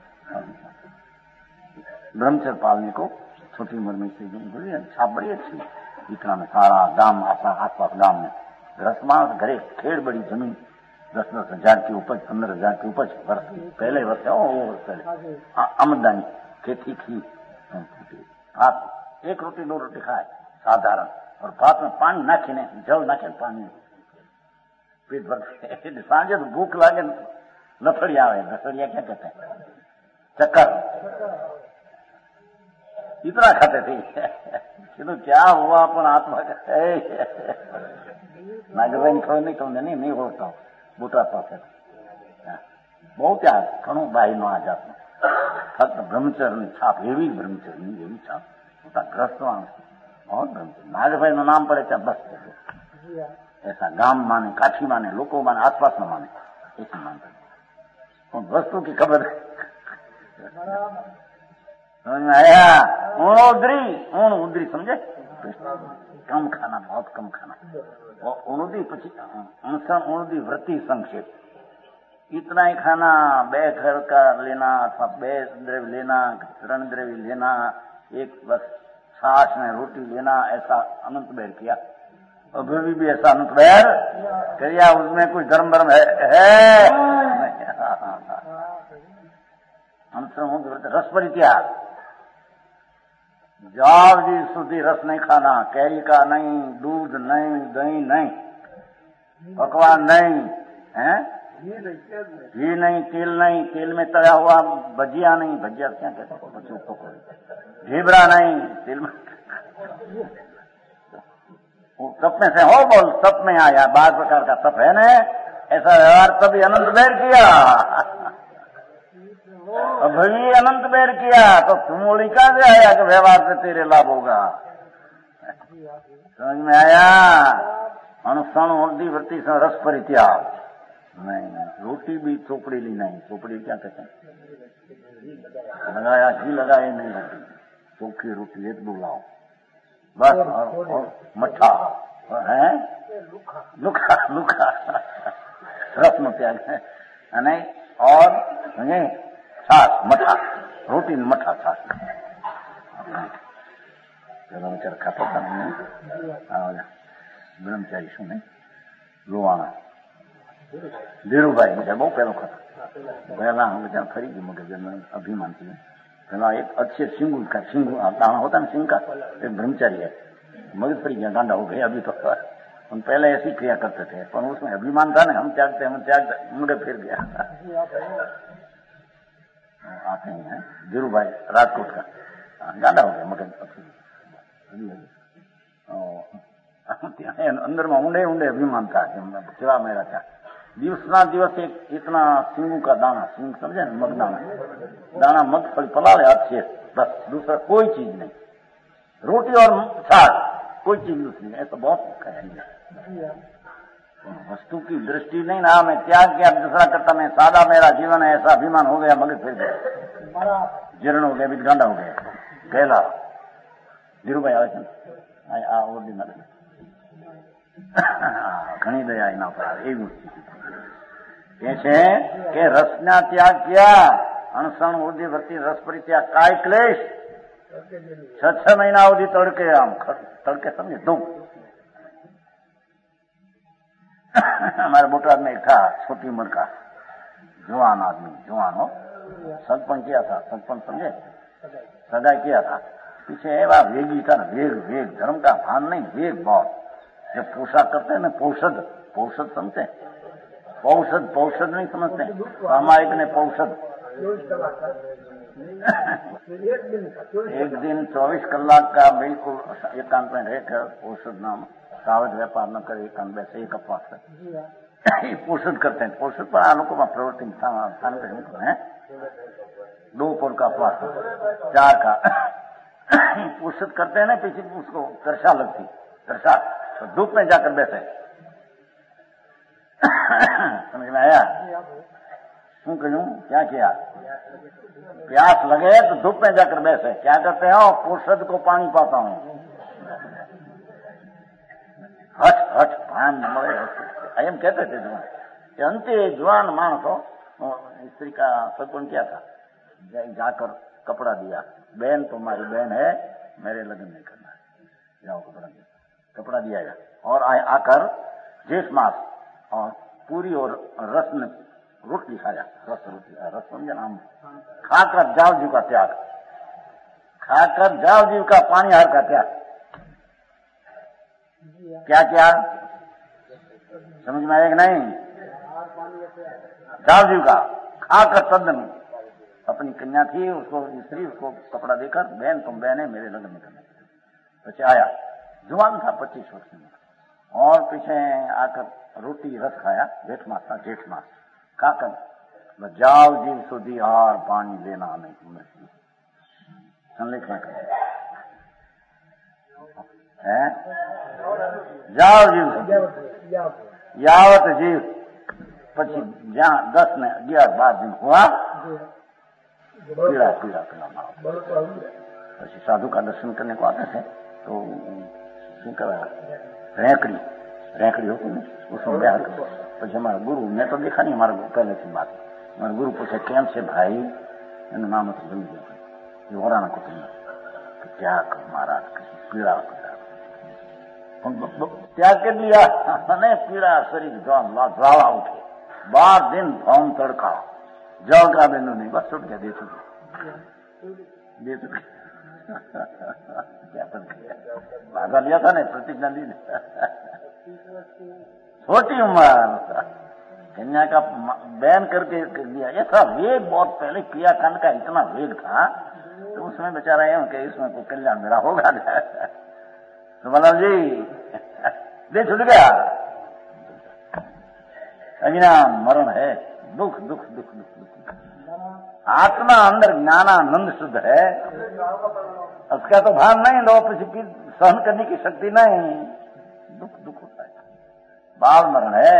ब्रह्मचर्य पालने को छोटी उम्र में से बड़ी छाप बड़ी अच्छी। इतना में सारा गांव आसा आसपास गांव में रसमास घरे खेड़ बड़ी जमीन, दस दस हजार की उपज, पंद्रह हजार की उपज वर्ष पहले वर्ष है, वो वर्ष पहले आमदनी खेती की। भात एक रोटी दो रोटी खाए साधारण, और भात में पानी नाखे ने, जल नाखे पानी पेट भर। सांझे तो भूख लागे, लफड़िया आवे, लफड़िया क्या कहते हैं, चक्कर, इतना खाते थे। तो क्या हुआ अपन आत्मा का नागरभाई खबर नहीं कहूँ नहीं नहीं होता हूँ बूटा पास बहुत याद घणो भाई नो आ जात फक्त ब्रह्मचर्य छाप एवी ब्रह्मचर्य एवी छाप ग्रस्त बहुत ब्रह्मचर्य। नागरभाई नो नाम पड़े क्या बस ऐसा गांव माने, काठी माने, लोको माने, आसपास न माने, ऐसी मानते वस्तु की खबर समझ में आया। ऊण उदरी, ऊण उदरी समझे, कम खाना, बहुत कम खाना। और उणुदी पची अणसण उणुदी वृत्ति संक्षेप, इतना ही खाना, बे घर का लेना अथवा बे द्रव्य लेना, रण द्रव्य लेना, एक बस छाछ में रोटी लेना, ऐसा अनंत बैर किया। अभी भी, भी ऐसा अनंत बैर करिया, उसमें कुछ धर्म धर्म है, है? अणसण उणुदी रस परित्याग, जाव जी સુધી रस नहीं खाना, कैरी का नहीं, दूध नहीं, दही नहीं, पकवान नहीं, हैं? घी नहीं, तेल नहीं, तेल में तला हुआ भजिया नहीं, भजिया क्या कहते हैं, ढीबरा नहीं, तेल में तप में से हो बोल, तप में आया, बार प्रकार का तप है ना, ऐसा व्यवहार तभी अनंत बैर किया। अभी अनंत बैर किया तो तुम ओली कहां से आया कि व्यवहार से तेरे लाभ होगा। समझ में आया। अनुष्ठान उर्दी वृत्ति से रस परित्याग नहीं, रोटी भी चोपड़ी ली नहीं, चोपड़ी क्या कहते हैं, लगाया घी लगाए नहीं, रोटी चोखी रोटी एक दो लाओ बस, और, और मठा है लुखा लुखा रस में त्याग है नहीं, और छाछ मठा रोटी मठा छाछ ब्रह्मचर्य खाता था ब्रह्मचारी શું નહીં લોવાણા ધીરુભાઈ બીજા બહુ પહેલો ખાતા પહેલા હું ત્યાં ફરી ગયું મગજ અભિમાન થી પેલા એક अच्छे सिंगू का सिंगू दाना होता ना सिंह का, एक ब्रह्मचारी है, मगज फरी गया, गांडा हो गया अभी तो। हम पहले ऐसी क्रिया करते थे, पर उसमें अभिमान था ना, हम त्यागते हम त्यागते मगज फिर गया। आते हैं धीरू भाई राजकोट का, गांडा हो गया मगज अंदर में ऊंडे ऊंडे अभिमान था कि सेवा मेरा था। दिवस ना दिवस एक इतना सिंगू का दाना, सिंग समझे ना, मग दाना दाना मगफली पलावे अच्छे, बस दूसरा कोई चीज नहीं, रोटी और छाछ कोई चीज दूसरी नहीं, ऐसा बहुत कहेंगे। वस्तु की दृष्टि नहीं ना, मैं त्याग किया दूसरा करता, मैं सादा मेरा जीवन है, ऐसा अभिमान हो गया, मगज फिर गया, जीर्ण हो गया, गांडा हो गया। कहला धीरू भाई आवे आ ओरिजिनल घनी दया एना पर एवं કે છે કે રસના ત્યાગ કિયા, અણસણ ઉર્દી વૃત્તિ રસ પરિત્યાગ, काय क्लेश छह छह महीना अवधि तड़के, आम तड़के समझे धूप। हमारे बोटाद में एक था छोटी उम्र का जवान आदमी, जवान हो, सगपन किया था, सगपन समझे, सगाई किया था। पीछे एवा वेगी था ना, वेग वेग धर्म का भान नहीं, वेग बहुत। जब पोशाक करते हैं ना, पौषद पौषद समझते, पौषद पौषद नहीं समझते, सामायिक ने पौषद एक दिन चौबीस कलाक का बिल्कुल एकांत में रहकर औषध नाम सावध व्यापार न करे एकांत वैसे एक अपवास है औषध करते हैं। औषध पर आलोक में प्रवृत्ति स्थान है दो पौर का अपवास चार का औषध करते हैं ना पीछे उसको तरसा लगती तरसा तो धूप में जाकर बैठे। समझ में आया? क्यों करूं क्या किया? प्यास लगे तो धूप में जाकर बैठे। क्या करते हो? औषध को पानी पाता हूं। हट हट भान मरे एम कहते थे जवान अंते जवान मानस हो। स्त्री का सदगुण क्या था? जाकर कपड़ा दिया, बहन तुम्हारी बहन है, मेरे लगन नहीं करना है, जाओ कपड़ा दिया, कपड़ा दिया गया। और आ, आकर जेठ मास और पूरी और रस में रोटी खाया, रस रोटी रस समझे नाम खाकर जाव जीव का त्याग, खाकर जाव जीव का पानी हार का त्याग। क्या क्या समझ में आएगा नहीं? जाव जीव का खाकर तद्दन अपनी कन्या थी उसको स्त्री उसको कपड़ा देकर बहन तुम बहन है मेरे लगन में करना। पीछे आया जुआन था पच्चीस वर्ष में और पीछे आकर रोटी रस खाया। जेठ मास था जेठ मास खाकर जाओ जीव सुधी और पानी लेना नहीं तुम्हें संलेख में है जाओ जीव यावत जीव पची जहां दस ने ग्यारह बार दिन हुआ पीड़ा पीड़ा पीड़ा પછી साधु का दर्शन करने को आते थे तो रैकड़ी रैकड़ी होती ना उसमें ब्याह कर પછી हमारा गुरु मैं तो देखा नहीं हमारा पहले की बात हमारा गुरु पूछे केम से भाई एનું નામ હતું ભૂલી ગયો એ ઓરાના કુટુંબ त्याग महाराज पीड़ा त्याग कर लिया नहीं पीड़ा शरीर ज्वाला उठे बार दिन भौम तड़का जल का बिंदु नहीं बस छुट गया दे चुके दे चुके क्या भागा लिया था ना प्रतिज्ञा दी छोटी उम्र कन्या का बैन करके कर दिया। ऐसा वेग बहुत पहले क्रियाकांड का इतना वेग था तो उसमें बेचारा एवं कि इसमें कोई कल्याण मेरा होगा तो बोला जी दे छुट गया। अविना मरण है दुख दुख दुख दुख दुख आत्मा अंदर ज्ञानानंद शुद्ध है उसका तो भान नहीं लो किसी सहन करने की शक्ति नहीं दुख दुख होता है बाल मरण है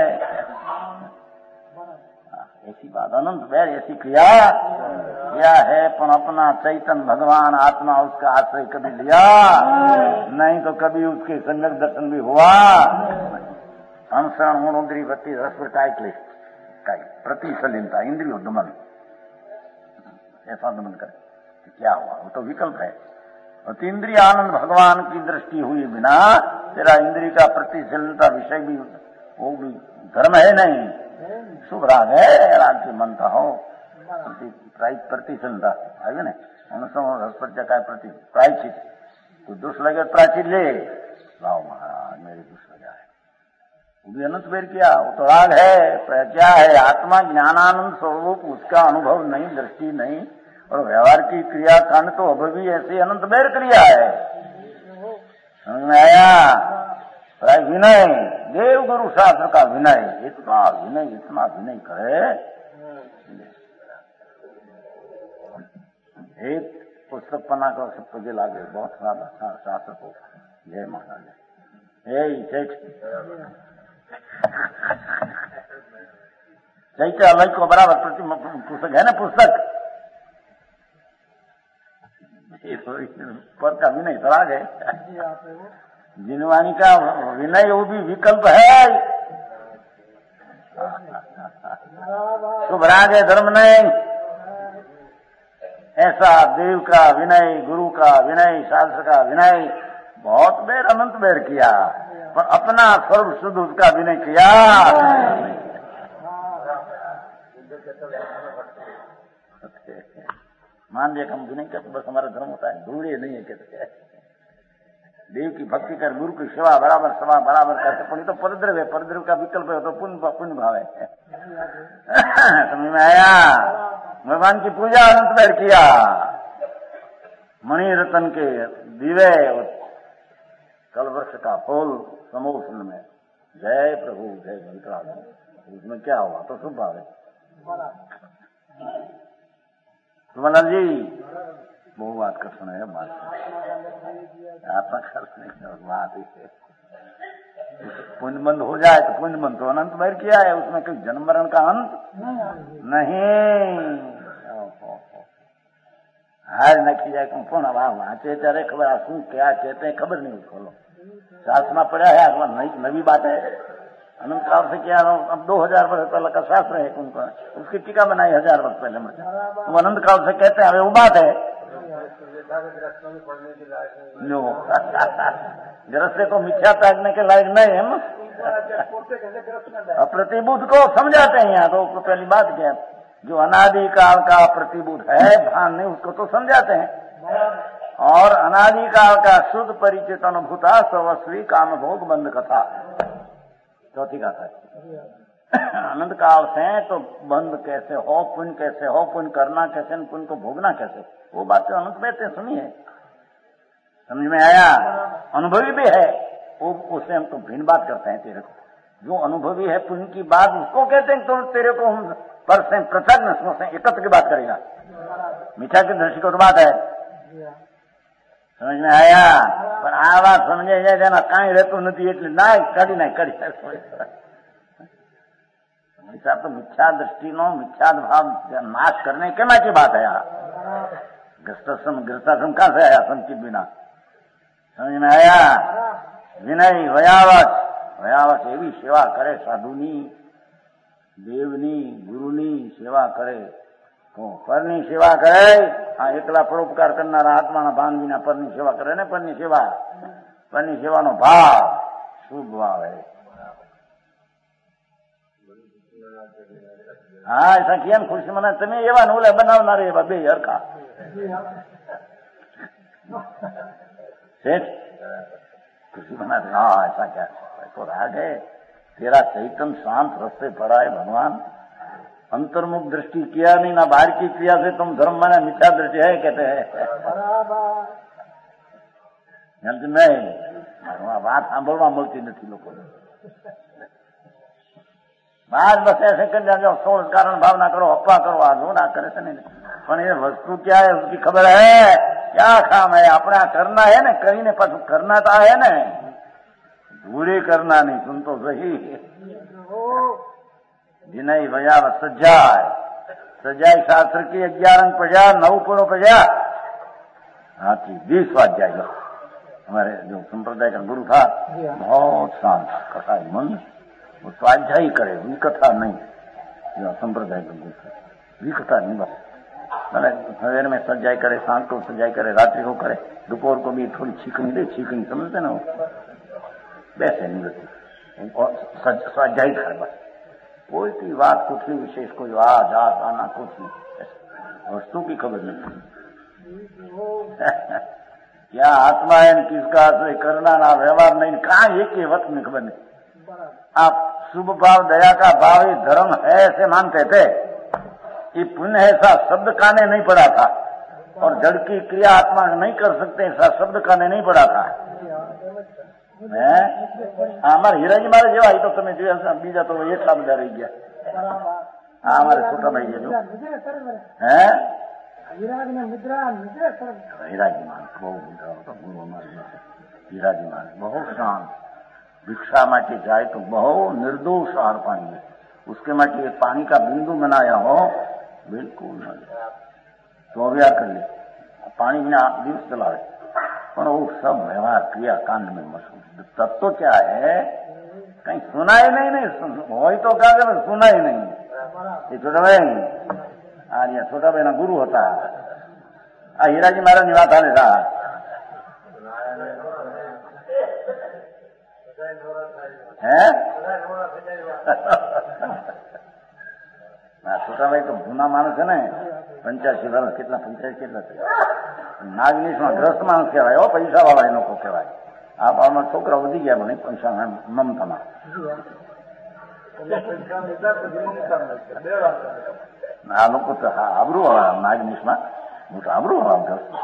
ऐसी बात अनंत वैर ऐसी क्रिया क्या है पर अपना चैतन्य भगवान आत्मा उसका आश्रय कभी लिया नहीं तो कभी उसके सम्यक दर्शन भी हुआ। अनुसरण गुणोद्री वृत्ति रस कायकले काई प्रतिशलीनता इंद्रियों दमन ऐसा दमन करे क्या हुआ वो तो विकल्प है। और इंद्रिय आनंद भगवान की दृष्टि हुई बिना तेरा इंद्रिय का प्रतिशलीनता विषय भी वो भी धर्म है नहीं शुभ राग है राग की मनता हो प्रतिशलीनता आगे ना अनुसरण रस का प्रति प्रायचित कोई दोष लगे प्रायचित ले लाओ महाराज मेरे दोष लगा है वो भी अनंत बेर किया वो तो राग है क्या है आत्मा ज्ञानानंद स्वरूप उसका अनुभव नहीं दृष्टि नहीं और व्यवहार की क्रिया कांड तो अब भी ऐसी अनंत बेर क्रिया है। समझ में आया? प्राय विनय देव गुरु शास्त्र का विनय इतना विनय इतना विनय करे एक पुस्तक पन्ना का सब तुझे लागे बहुत सारा शास्त्र को जय महाराज जय चैत्य अलग को बराबर प्रति पुस्तक है ना पुस्तक पर का विनय तराग है जिनवाणी का विनय वो भी विकल्प है शुभ राग है धर्म नहीं ऐसा देव का विनय गुरु का विनय शास्त्र का विनय बहुत बेर अनंत बेर किया पर अपना सर्व शुद्ध उसका विनय किया। मान लिया हम विनय करते बस हमारा धर्म होता है दूर नहीं है कहते देव की भक्ति कर गुरु की सेवा बराबर सेवा बराबर करते पुण्य तो परद्रव्य है परद्रव्य का विकल्प है तो पुण्य पुण्य भाव है। समझ में आया? भगवान की पूजा अनंत बैर किया, मणि रतन के दिवे और कलवृक्ष का फूल समूह में, जय प्रभु जय घंटराज। उसमें क्या हुआ? तो शुभ भाव है। सुमनल जी वो बात कर सुना है, बात आपका खर्च नहीं कर, बात ही पुण्य बंद हो जाए तो पुण्य बंद तो अनंत भर किया है, उसमें कोई जन्म मरण का अंत नहीं। हार न की जाए कौन हवा वाचे तेरे खबर आंसू क्या कहते हैं खबर नहीं उसको लो, शास्त्र में पड़ा है, नई नवी बात है। अनंत काल से क्या अब दो हजार वर्ष पहले का शास्त्र है, उनको उसकी टीका बनाई हजार वर्ष पहले में, वो अनंत काल से कहते हैं, वो बात है ग्रस्त को मिथ्या त्यागने के लायक नहीं है। प्रतिबुद्ध को समझाते हैं यहाँ तो पहली बात क्या, जो अनादि काल का प्रतिबुद्ध है भान नहीं, उसको तो समझाते हैं। और अनादि काल का शुद्ध परिचित अनुभूता सर्वस्वी काम भोग बंद कथा, चौथी कथा है। अनंत काल से तो बंद कैसे हो, पुण्य कैसे हो, पुण्य करना कैसे, पुण्य को भोगना कैसे, वो बातें अनंत बैठे सुनी है, समझ में आया। अनुभवी भी है वो, उससे हम तो भिन्न बात करते हैं। तेरे को जो अनुभवी है पुण्य की बात उसको कहते हैं, तो तेरे को हम पर से पृथक न से एकत्र की बात करेगा, मीठा की दृष्टि को तो बात है, समझ में आया। पर आ बात समझे जाए ना कहीं रहતું નથી એટલે ના કાઢી ના કાઢી साहब, तो मिथ्या दृष्टि नो मिथ्या भाव नाश करने के की बात है यहाँ। गृहस्थाश्रम गृहस्थाश्रम कहां से आया सम के बिना, समझ में आया। विनय वयावच वयावच एवी सेवा करे साधुनी देवनी गुरुनी सेवा करे तो पરની सेवा करे। हाँ एकला परोपकार करનારા આત્માના ભાન વિના પરની સેવા કરે ને, પરની સેવા પરની સેવાનો ભાવ શુભ ભાવ है। हाँ ऐसा किया खुशी मना તમે એવા નોલે બનાવનારે એવા બે હરખા सेठ खुशी मना। हाँ ऐसा क्या तो राग है तेरा चैतन्य शांत रस्ते पड़ा है भगवान, अंतर्मुख दृष्टि किया नहीं ना बाहर की क्रिया से तुम धर्म माने मिथ्या दृष्टि है कहते हैं। नहीं बात सांभळवा મળતી નથી લોકોને, बात बस ऐसे कर जाओ सोच कारण भावना करो अफवाह करो आजो ना करे से नहीं, पर ये वस्तु क्या है उसकी खबर है, क्या काम है अपना करना है ना, કરીને पाछું करना तो है ना, दूरी करना नहीं। सुन तो सही विनय वया सज्जाय सज्जाय शास्त्र की ग्यारह अंक पढ़ा, नौ पुणो पढ़ा, हाथी बीस स्वाध्याय। हमारे जो संप्रदाय का गुरु था बहुत शांत कथा मन, वो स्वाध्याय करे विकथा नहीं, जो संप्रदाय का गुरु था विकथा नहीं, बस मैंने सवेर में सज्जाई करे, शाम को सज्जाई करे, रात्रि को करे, दोपहर को भी थोड़ी छीकनी दे, छीकनी समझते ना, वैसे नहीं रहती स्वाध्याय करे बस, कोई की बात कुछ नहीं विशेष, कोई आ जात आना कुछ नहीं, वस्तु की खबर नहीं। क्या आत्मा है किसका आश्रय करना ना व्यवहार नहीं, कहाँ एक के वक्त में खबर नहीं। आप शुभ भाव दया का भाव ये धर्म है ऐसे मानते थे, ये पुण्य ऐसा शब्द काने नहीं पड़ा था, और जड़ की क्रिया आत्मा नहीं कर सकते ऐसा शब्द काने नहीं पड़ा था। हमारे हीराजी मारे जेवा तो તમે જોયા બીજા તો એટલા બધા રહી ગયા। હા અમારે છોટા ભાઈ છે જો હે हीराजी मान બહુ મોટા હતો ગુરુ અમારે हीराजी मान બહુ શાંત, भिक्षा માટે जाए तो बहु निर्दोष आहार पानी है, उसके માટે एक पानी का बिंदु बनाया हो बिल्कुल न तो व्यवहार कर ले, पानी बिना दिवस चलावे, पर वो सब व्यवहार क्रिया कांड में मशहूर। तत्व क्या है कहीं सुना ही नहीं, नहीं सुन हो तो क्या कर सुना ही नहीं। ये छोटा भाई आ छोटा भाई ना गुरु होता आ हीराजी महाराज ની વાત हाले था है छोटा भाई तो जूना माणस है ने पंचासी वर्ष કેટલા पंचासी કેટલા નાગनीश में ग्रस्त माणस કહેવાય हो, पैसा वाला એ લોકો કહેવાય। આ ભાવમાં છોકરા વધી ગયા મને પૈસા મમતામાં આ લોકો તો હા આબરું હવા નાગનીશમાં મોટું આબરું હવા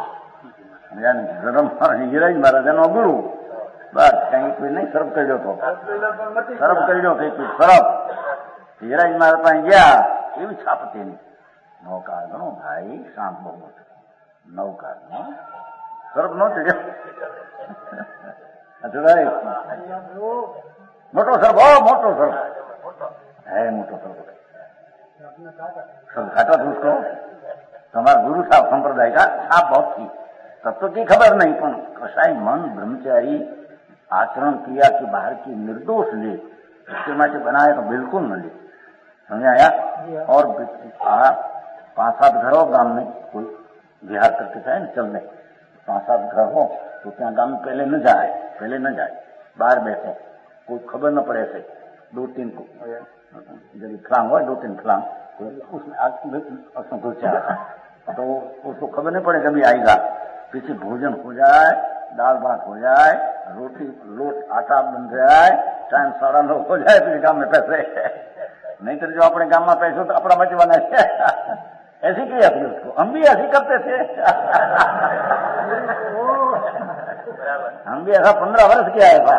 ગરમ હિરાજ મહારાજાનું અબરું બસ કઈ કોઈ નહીં સરફ કર્યો હતો સરફ કર્યો કઈ કોઈ સરફ હિરાજ મહારાજ પાસે ગયા એવી છાપ તેની નૌકાર ગણો ભાઈ શાંત બહુ મોટો નૌકાર નો સરફ નો ચડ્યો मोटो सर बहुत मोटो सर है मोटो सर सब घाटा था उसको हमारे गुरु साहब संप्रदाय का छाप बहुत थी तत्व की खबर नहीं पर कसाई मन ब्रह्मचारी आचरण क्रिया की बाहर की निर्दोष ले इसके माटे बनाए तो बिल्कुल न ले समझ आया। और पांच सात घर हो गांव में कोई विहार करके चाहे न चल रहे पांच सात घर हो तो क्या गांव में पहले न जाए पहले न जाए बाहर बैठे कोई खबर न पड़े से दो तीन को जब फलांग हो दो तीन फलांग उसमें घुस जाए तो उसको खबर नहीं पड़े कभी आएगा पीछे भोजन हो जाए दाल भात हो जाए रोटी लोट आटा बन जाए टाइम सारा लोग हो जाए फिर गांव में पैसे नहीं तो जो अपने गांव में पैसे तो अपना बचे बना ऐसी किया थी उसको हम भी ऐसी करते थे हम भी ऐसा पंद्रह वर्ष किया है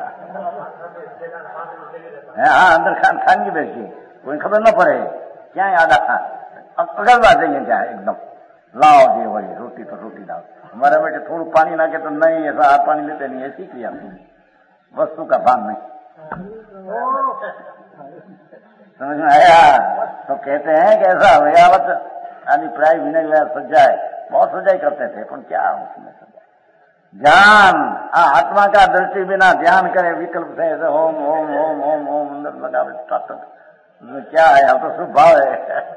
हाँ अंदर खान खान की बैठी कोई खबर न पड़े क्या याद आता अगल बात देंगे क्या एकदम लाओ जी वही रोटी तो रोटी लाओ हमारे बेटे थोड़ा पानी ना के तो नहीं ऐसा आप पानी लेते नहीं ऐसी किया वस्तु का भान नहीं समझ में आया। तो कहते हैं कि ऐसा व्यावत यानी प्राय विनय व्यास सज्जाए बहुत सज्जाई करते थे पर क्या उसमें ध्यान आत्मा का दृष्टि बिना ध्यान करे विकल्प से ऐसे ओम ओम ओम ओम ओम अंदर लगा क्या है अब तो शुभ भाव है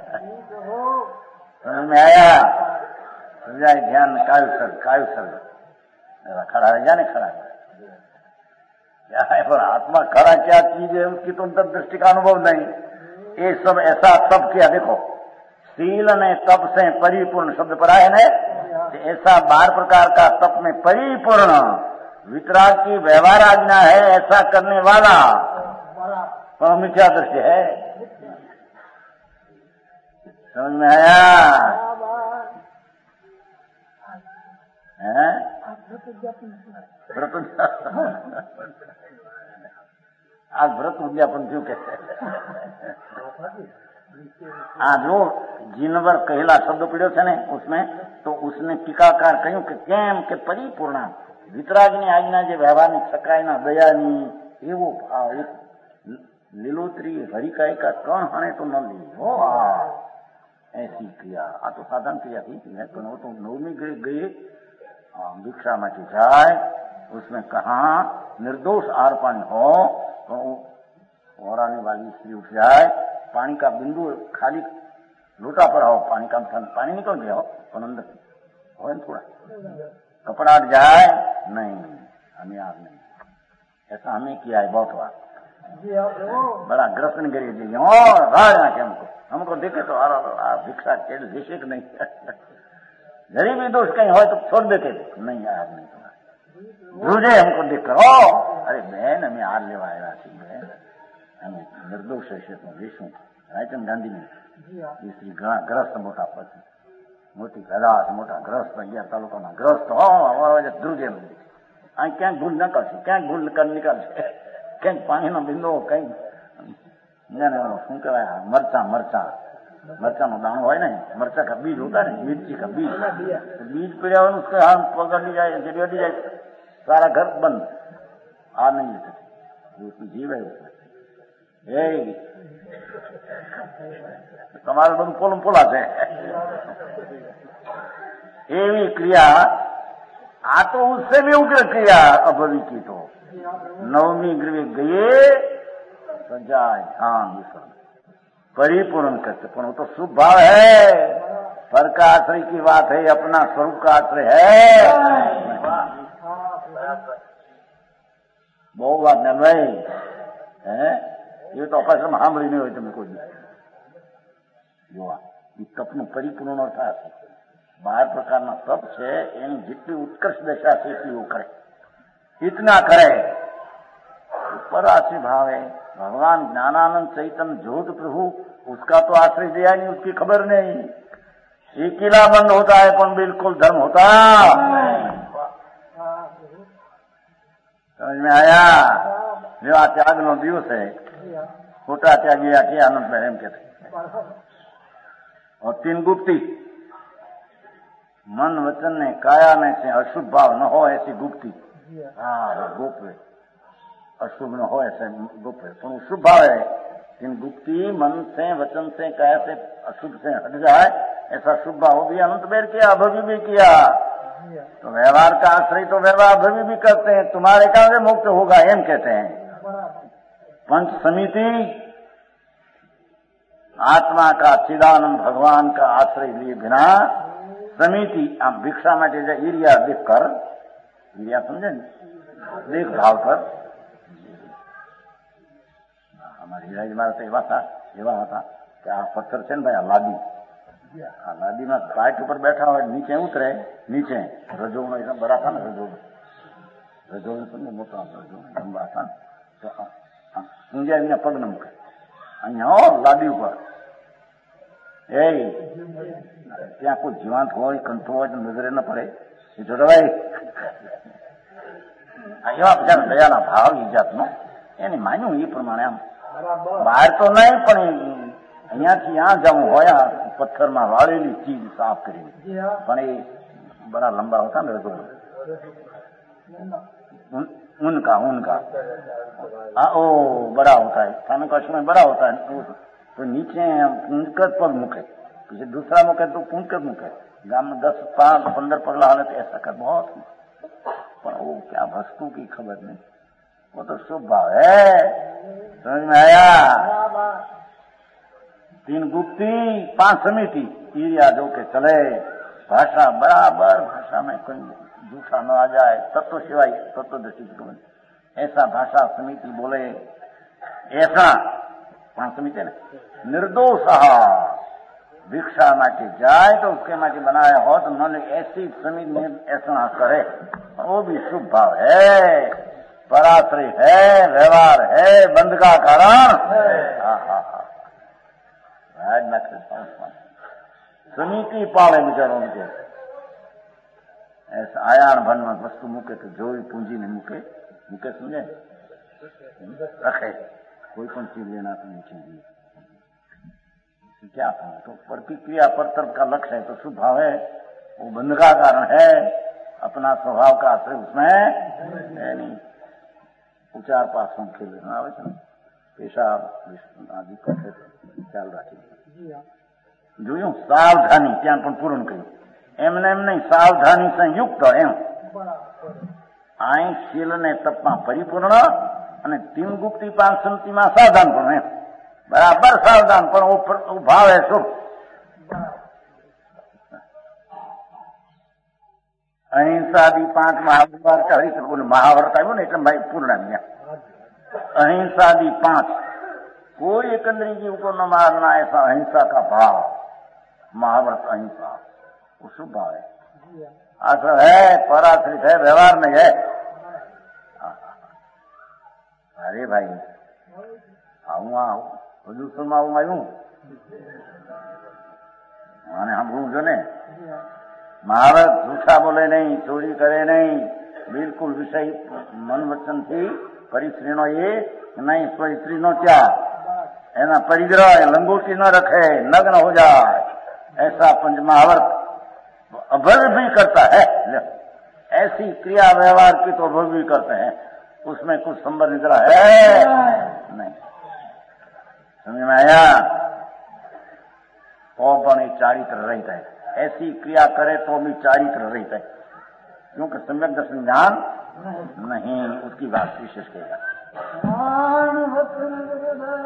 समझ में आया। समझाए ध्यान कायु सर्ग कायु सर्ग खड़ा है जाने खड़ा है क्या है पर आत्मा खड़ा क्या चीज है उसकी तो अंतर दृष्टि का अनुभव नहीं ये सब ऐसा तप किया देखो शील ने तप से परिपूर्ण शब्द पर आए न ऐसा बारह प्रकार का तप में परिपूर्ण वितराग की व्यवहार आज्ञा है ऐसा करने वाला तो मिथ्या दृष्टि है समझ में आया है आज व्रत उद्यापन क्यों कहते हैं आ जो जिनवर कहला शब्द पड़ो है ने उसमें तो उसने टीकाकार कहूं कि केम के परिपूर्ण वितरागनी आज्ञा जे व्यवहार सकायना दयानी एवो भाव एक लीलोतरी हरिकाय का कण हणे तो न ली हो ऐसी क्रिया आ तो साधारण क्रिया थी पर वो तो नवमी गए गए भिक्षा में जाए उसमें कहा निर्दोष आर पानी हो तो ओराने वाली स्त्री उठ जाए पानी का बिंदु खाली लोटा पर हो पानी का पानी निकल गया हो और अंदर हो थोड़ा कपड़ा हट जाए नहीं हमें याद नहीं ऐसा हमें किया है बहुत बार बड़ा ग्रसन गिरी जी हमको हमको देखे तो भिक्षा के देशे नहीं जरी भी दोष कहीं हो तो छोड़ देते नहीं याद नहीं तुम्हारा दूजे हमको देख कर ओ अरे बहन हमें हार लेवा आया थी बहन हमें निर्दोष है तो देशों रायचंद गांधी ने स्त्री ग्रस्त मोटा पति मोटी कदाच मोटा ग्रस्त अगियार तालुका में ग्रस्त हो ધ્રુજે અહીં ક્યાંક ભૂલ ન કરશે ક્યાંક ભૂલ નીકળશે ક્યાંક પાણીનો બિંદુ કઈ શું કહેવાય મરચા મરચા મરચાનો દાણો હોય ને મરચા का बीज होता है मिर्ची का बीज बीज पीड़िया उसके हाथ पकड़ जाए जड़ी अड़ी जाए सारा घर बंद आ नहीं लेते उसमें जीव है उसमें તમારે બધું પોલું પોલા છે એવી ક્રિયા આ તો उससे भी उग्र क्रिया अभवी की तो नवमी गृह गए सजाए ध्यान विश्राम परिपूर्ण करते पर वो तो शुभ भाव है पर का आश्रय की बात है अपना स्वरूप का आश्रय है बहुत बात नहीं भाई है ये तो अपाश्रम સાંભળી નહીં હોય તમે કોઈ જોવા એ તપનું પરિપૂર્ણ અર્થ બાર પ્રકારના તપ છે એની જેટલી ઉત્કર્ષ દશા છે એટલી કરે इतना करे ऊपर आशी भाव है भगवान ज्ञानानंद चैतन्य ज्योत प्रभु, उसका तो आश्रय दिया नहीं, उसकी खबर नहीं। ये किला बंद होता है पर बिल्कुल धर्म होता। समझ में आया? जो आ त्याग नो दिवस है, खोटा त्यागिया के आनंद में एम कहते। और तीन गुप्ती, मन वचन ने काया में से अशुभ भाव न हो ऐसी गुप्ती। हाँ गुप्त है, अशुभ न हो ऐसे गुप्त है, पर शुभ भाव है। तीन गुप्ती मन से वचन से काया से अशुभ से हट जाए ऐसा शुभ भाव भी अनंत बेर किया, अभी भी किया। तो व्यवहार का आश्रय तो व्यवहार अभी भी करते हैं, तुम्हारे कहां से मुक्त होगा एम कहते हैं। पंच समिति आत्मा का चिदानंद भगवान का आश्रय लिए बिना समिति आप भिक्षा में ईरिया देख कर, ईरिया समझे देख भाव कर, हमारे हीरा जी महाराज एवा था एवा था कि आ पत्थर છે ને ભાઈ, આ લાદી, આ લાદીમાં પાઇટ ઉપર બેઠા હોય, નીચે ઉતરે, નીચે રજોગણો એકદમ બરા था ને, રજોગણો રજોગણો સમજો મોટો રજોગણો લંબા था તો ઊંઝા એના પગ ન મૂકે અહીંયા હો લાદી ઉપર। એ ત્યાં કોઈ જીવાંત હોય કંઠો હોય તો નજરે ન પડે એ જોડે ભાઈ એવા બધા દયાના ભાવ એ જાતનો એને માન્યું એ પ્રમાણે આમ બહાર તો નહીં પણ અહીંયાથી यहाँ જવું હોય પથ્થરમાં વાળેલી ચીજ સાફ કરી, પણ એ બड़ा लंबा होता ना रजोगुण, उनका उनका हाँ ओ बड़ा होता है, स्थानक अश्व में बड़ा होता है। तो नीचे पूंजकर पग मुके, पीछे दूसरा मुके तो पूंजकर मुके। गांव में दस पांच पंद्रह पगला हालत ऐसा कर बहुत, पर वो क्या वस्तु की खबर नहीं, वो तो शुभ भाव है। समझ में आया? तीन गुप्ती पांच समिति ईरिया जो के चले, भाषा बराबर भाषा में कोई झूठा न आ जाए, तत्व सिवाय तत्व दृष्टि ऐसा भाषा समिति बोले, ऐसा पांच समिति ने निर्दोष भिक्षा माटी जाए तो उसके माटी बनाया हो तो मन ऐसी समिति ऐसा करे, वो भी शुभ भाव है, पराश्रय है, व्यवहार है, बंध का कारण। हाँ हाँ हाँ समिति पाले बिचारों के ऐसा आयान भन में वस्तु मुके तो जो भी पूंजी ने मुके मुके समझे रखे, कोई पण चीज लेना तो नीचे दी क्या था तो प्रतिक्रिया परतर का लक्ष्य है तो शुभ भाव है, वो बंध का कारण है, अपना स्वभाव का आश्रय उसमें है नहीं। उचार पासों के लिए पेशाब आदि करते ख्याल रखिए જોયું સાવધાની ત્યાં પણ પૂર્ણ કર્યું, એમને એમ નહીં સાવધાની સંયુક્ત એમ અહીં શીલ ને તપમાં પરિપૂર્ણ અને તીન ગુપ્તી પાંચ સંતિમાં સાવધાન પણ એમ બરાબર સાવધાન પણ ભાવ હે શુભ। અહિંસાદી પાંચ મહાભારત હરિ મહાભારત આવ્યું ને એટલે ભાઈ પૂર્ણ અહિંસાદી પાંच कोई एकंदरी जीव को न मारना ऐसा अहिंसा का भाव, महाभारत अहिंसा वो शुभ भाव है, आश्रय है, पराश्रित है, व्यवहार नहीं है। अरे भाई आऊँ आऊ प्रदूषण में आऊँ आयू माने हम भूल जो ने महाभारत झूठा बोले नहीं, चोरी करे नहीं, बिल्कुल विषय मन वचन थी परिश्रीनो ये नहीं, परिश्री नो क्या एना परिग्रह लंगोटी न रखे, नग्न हो जाए, ऐसा पंच महाभारत अभय भी करता है। ऐसी क्रिया व्यवहार की तो अभय भी करते हैं, उसमें कुछ संबर निद्रा है नहीं। समझ में आया? तो पण चारित्र रहित है, ऐसी क्रिया करे तो भी चारित्र रहित है, क्योंकि सम्यक दर्शन ज्ञान नहीं, उसकी बात विशेष कहेगा।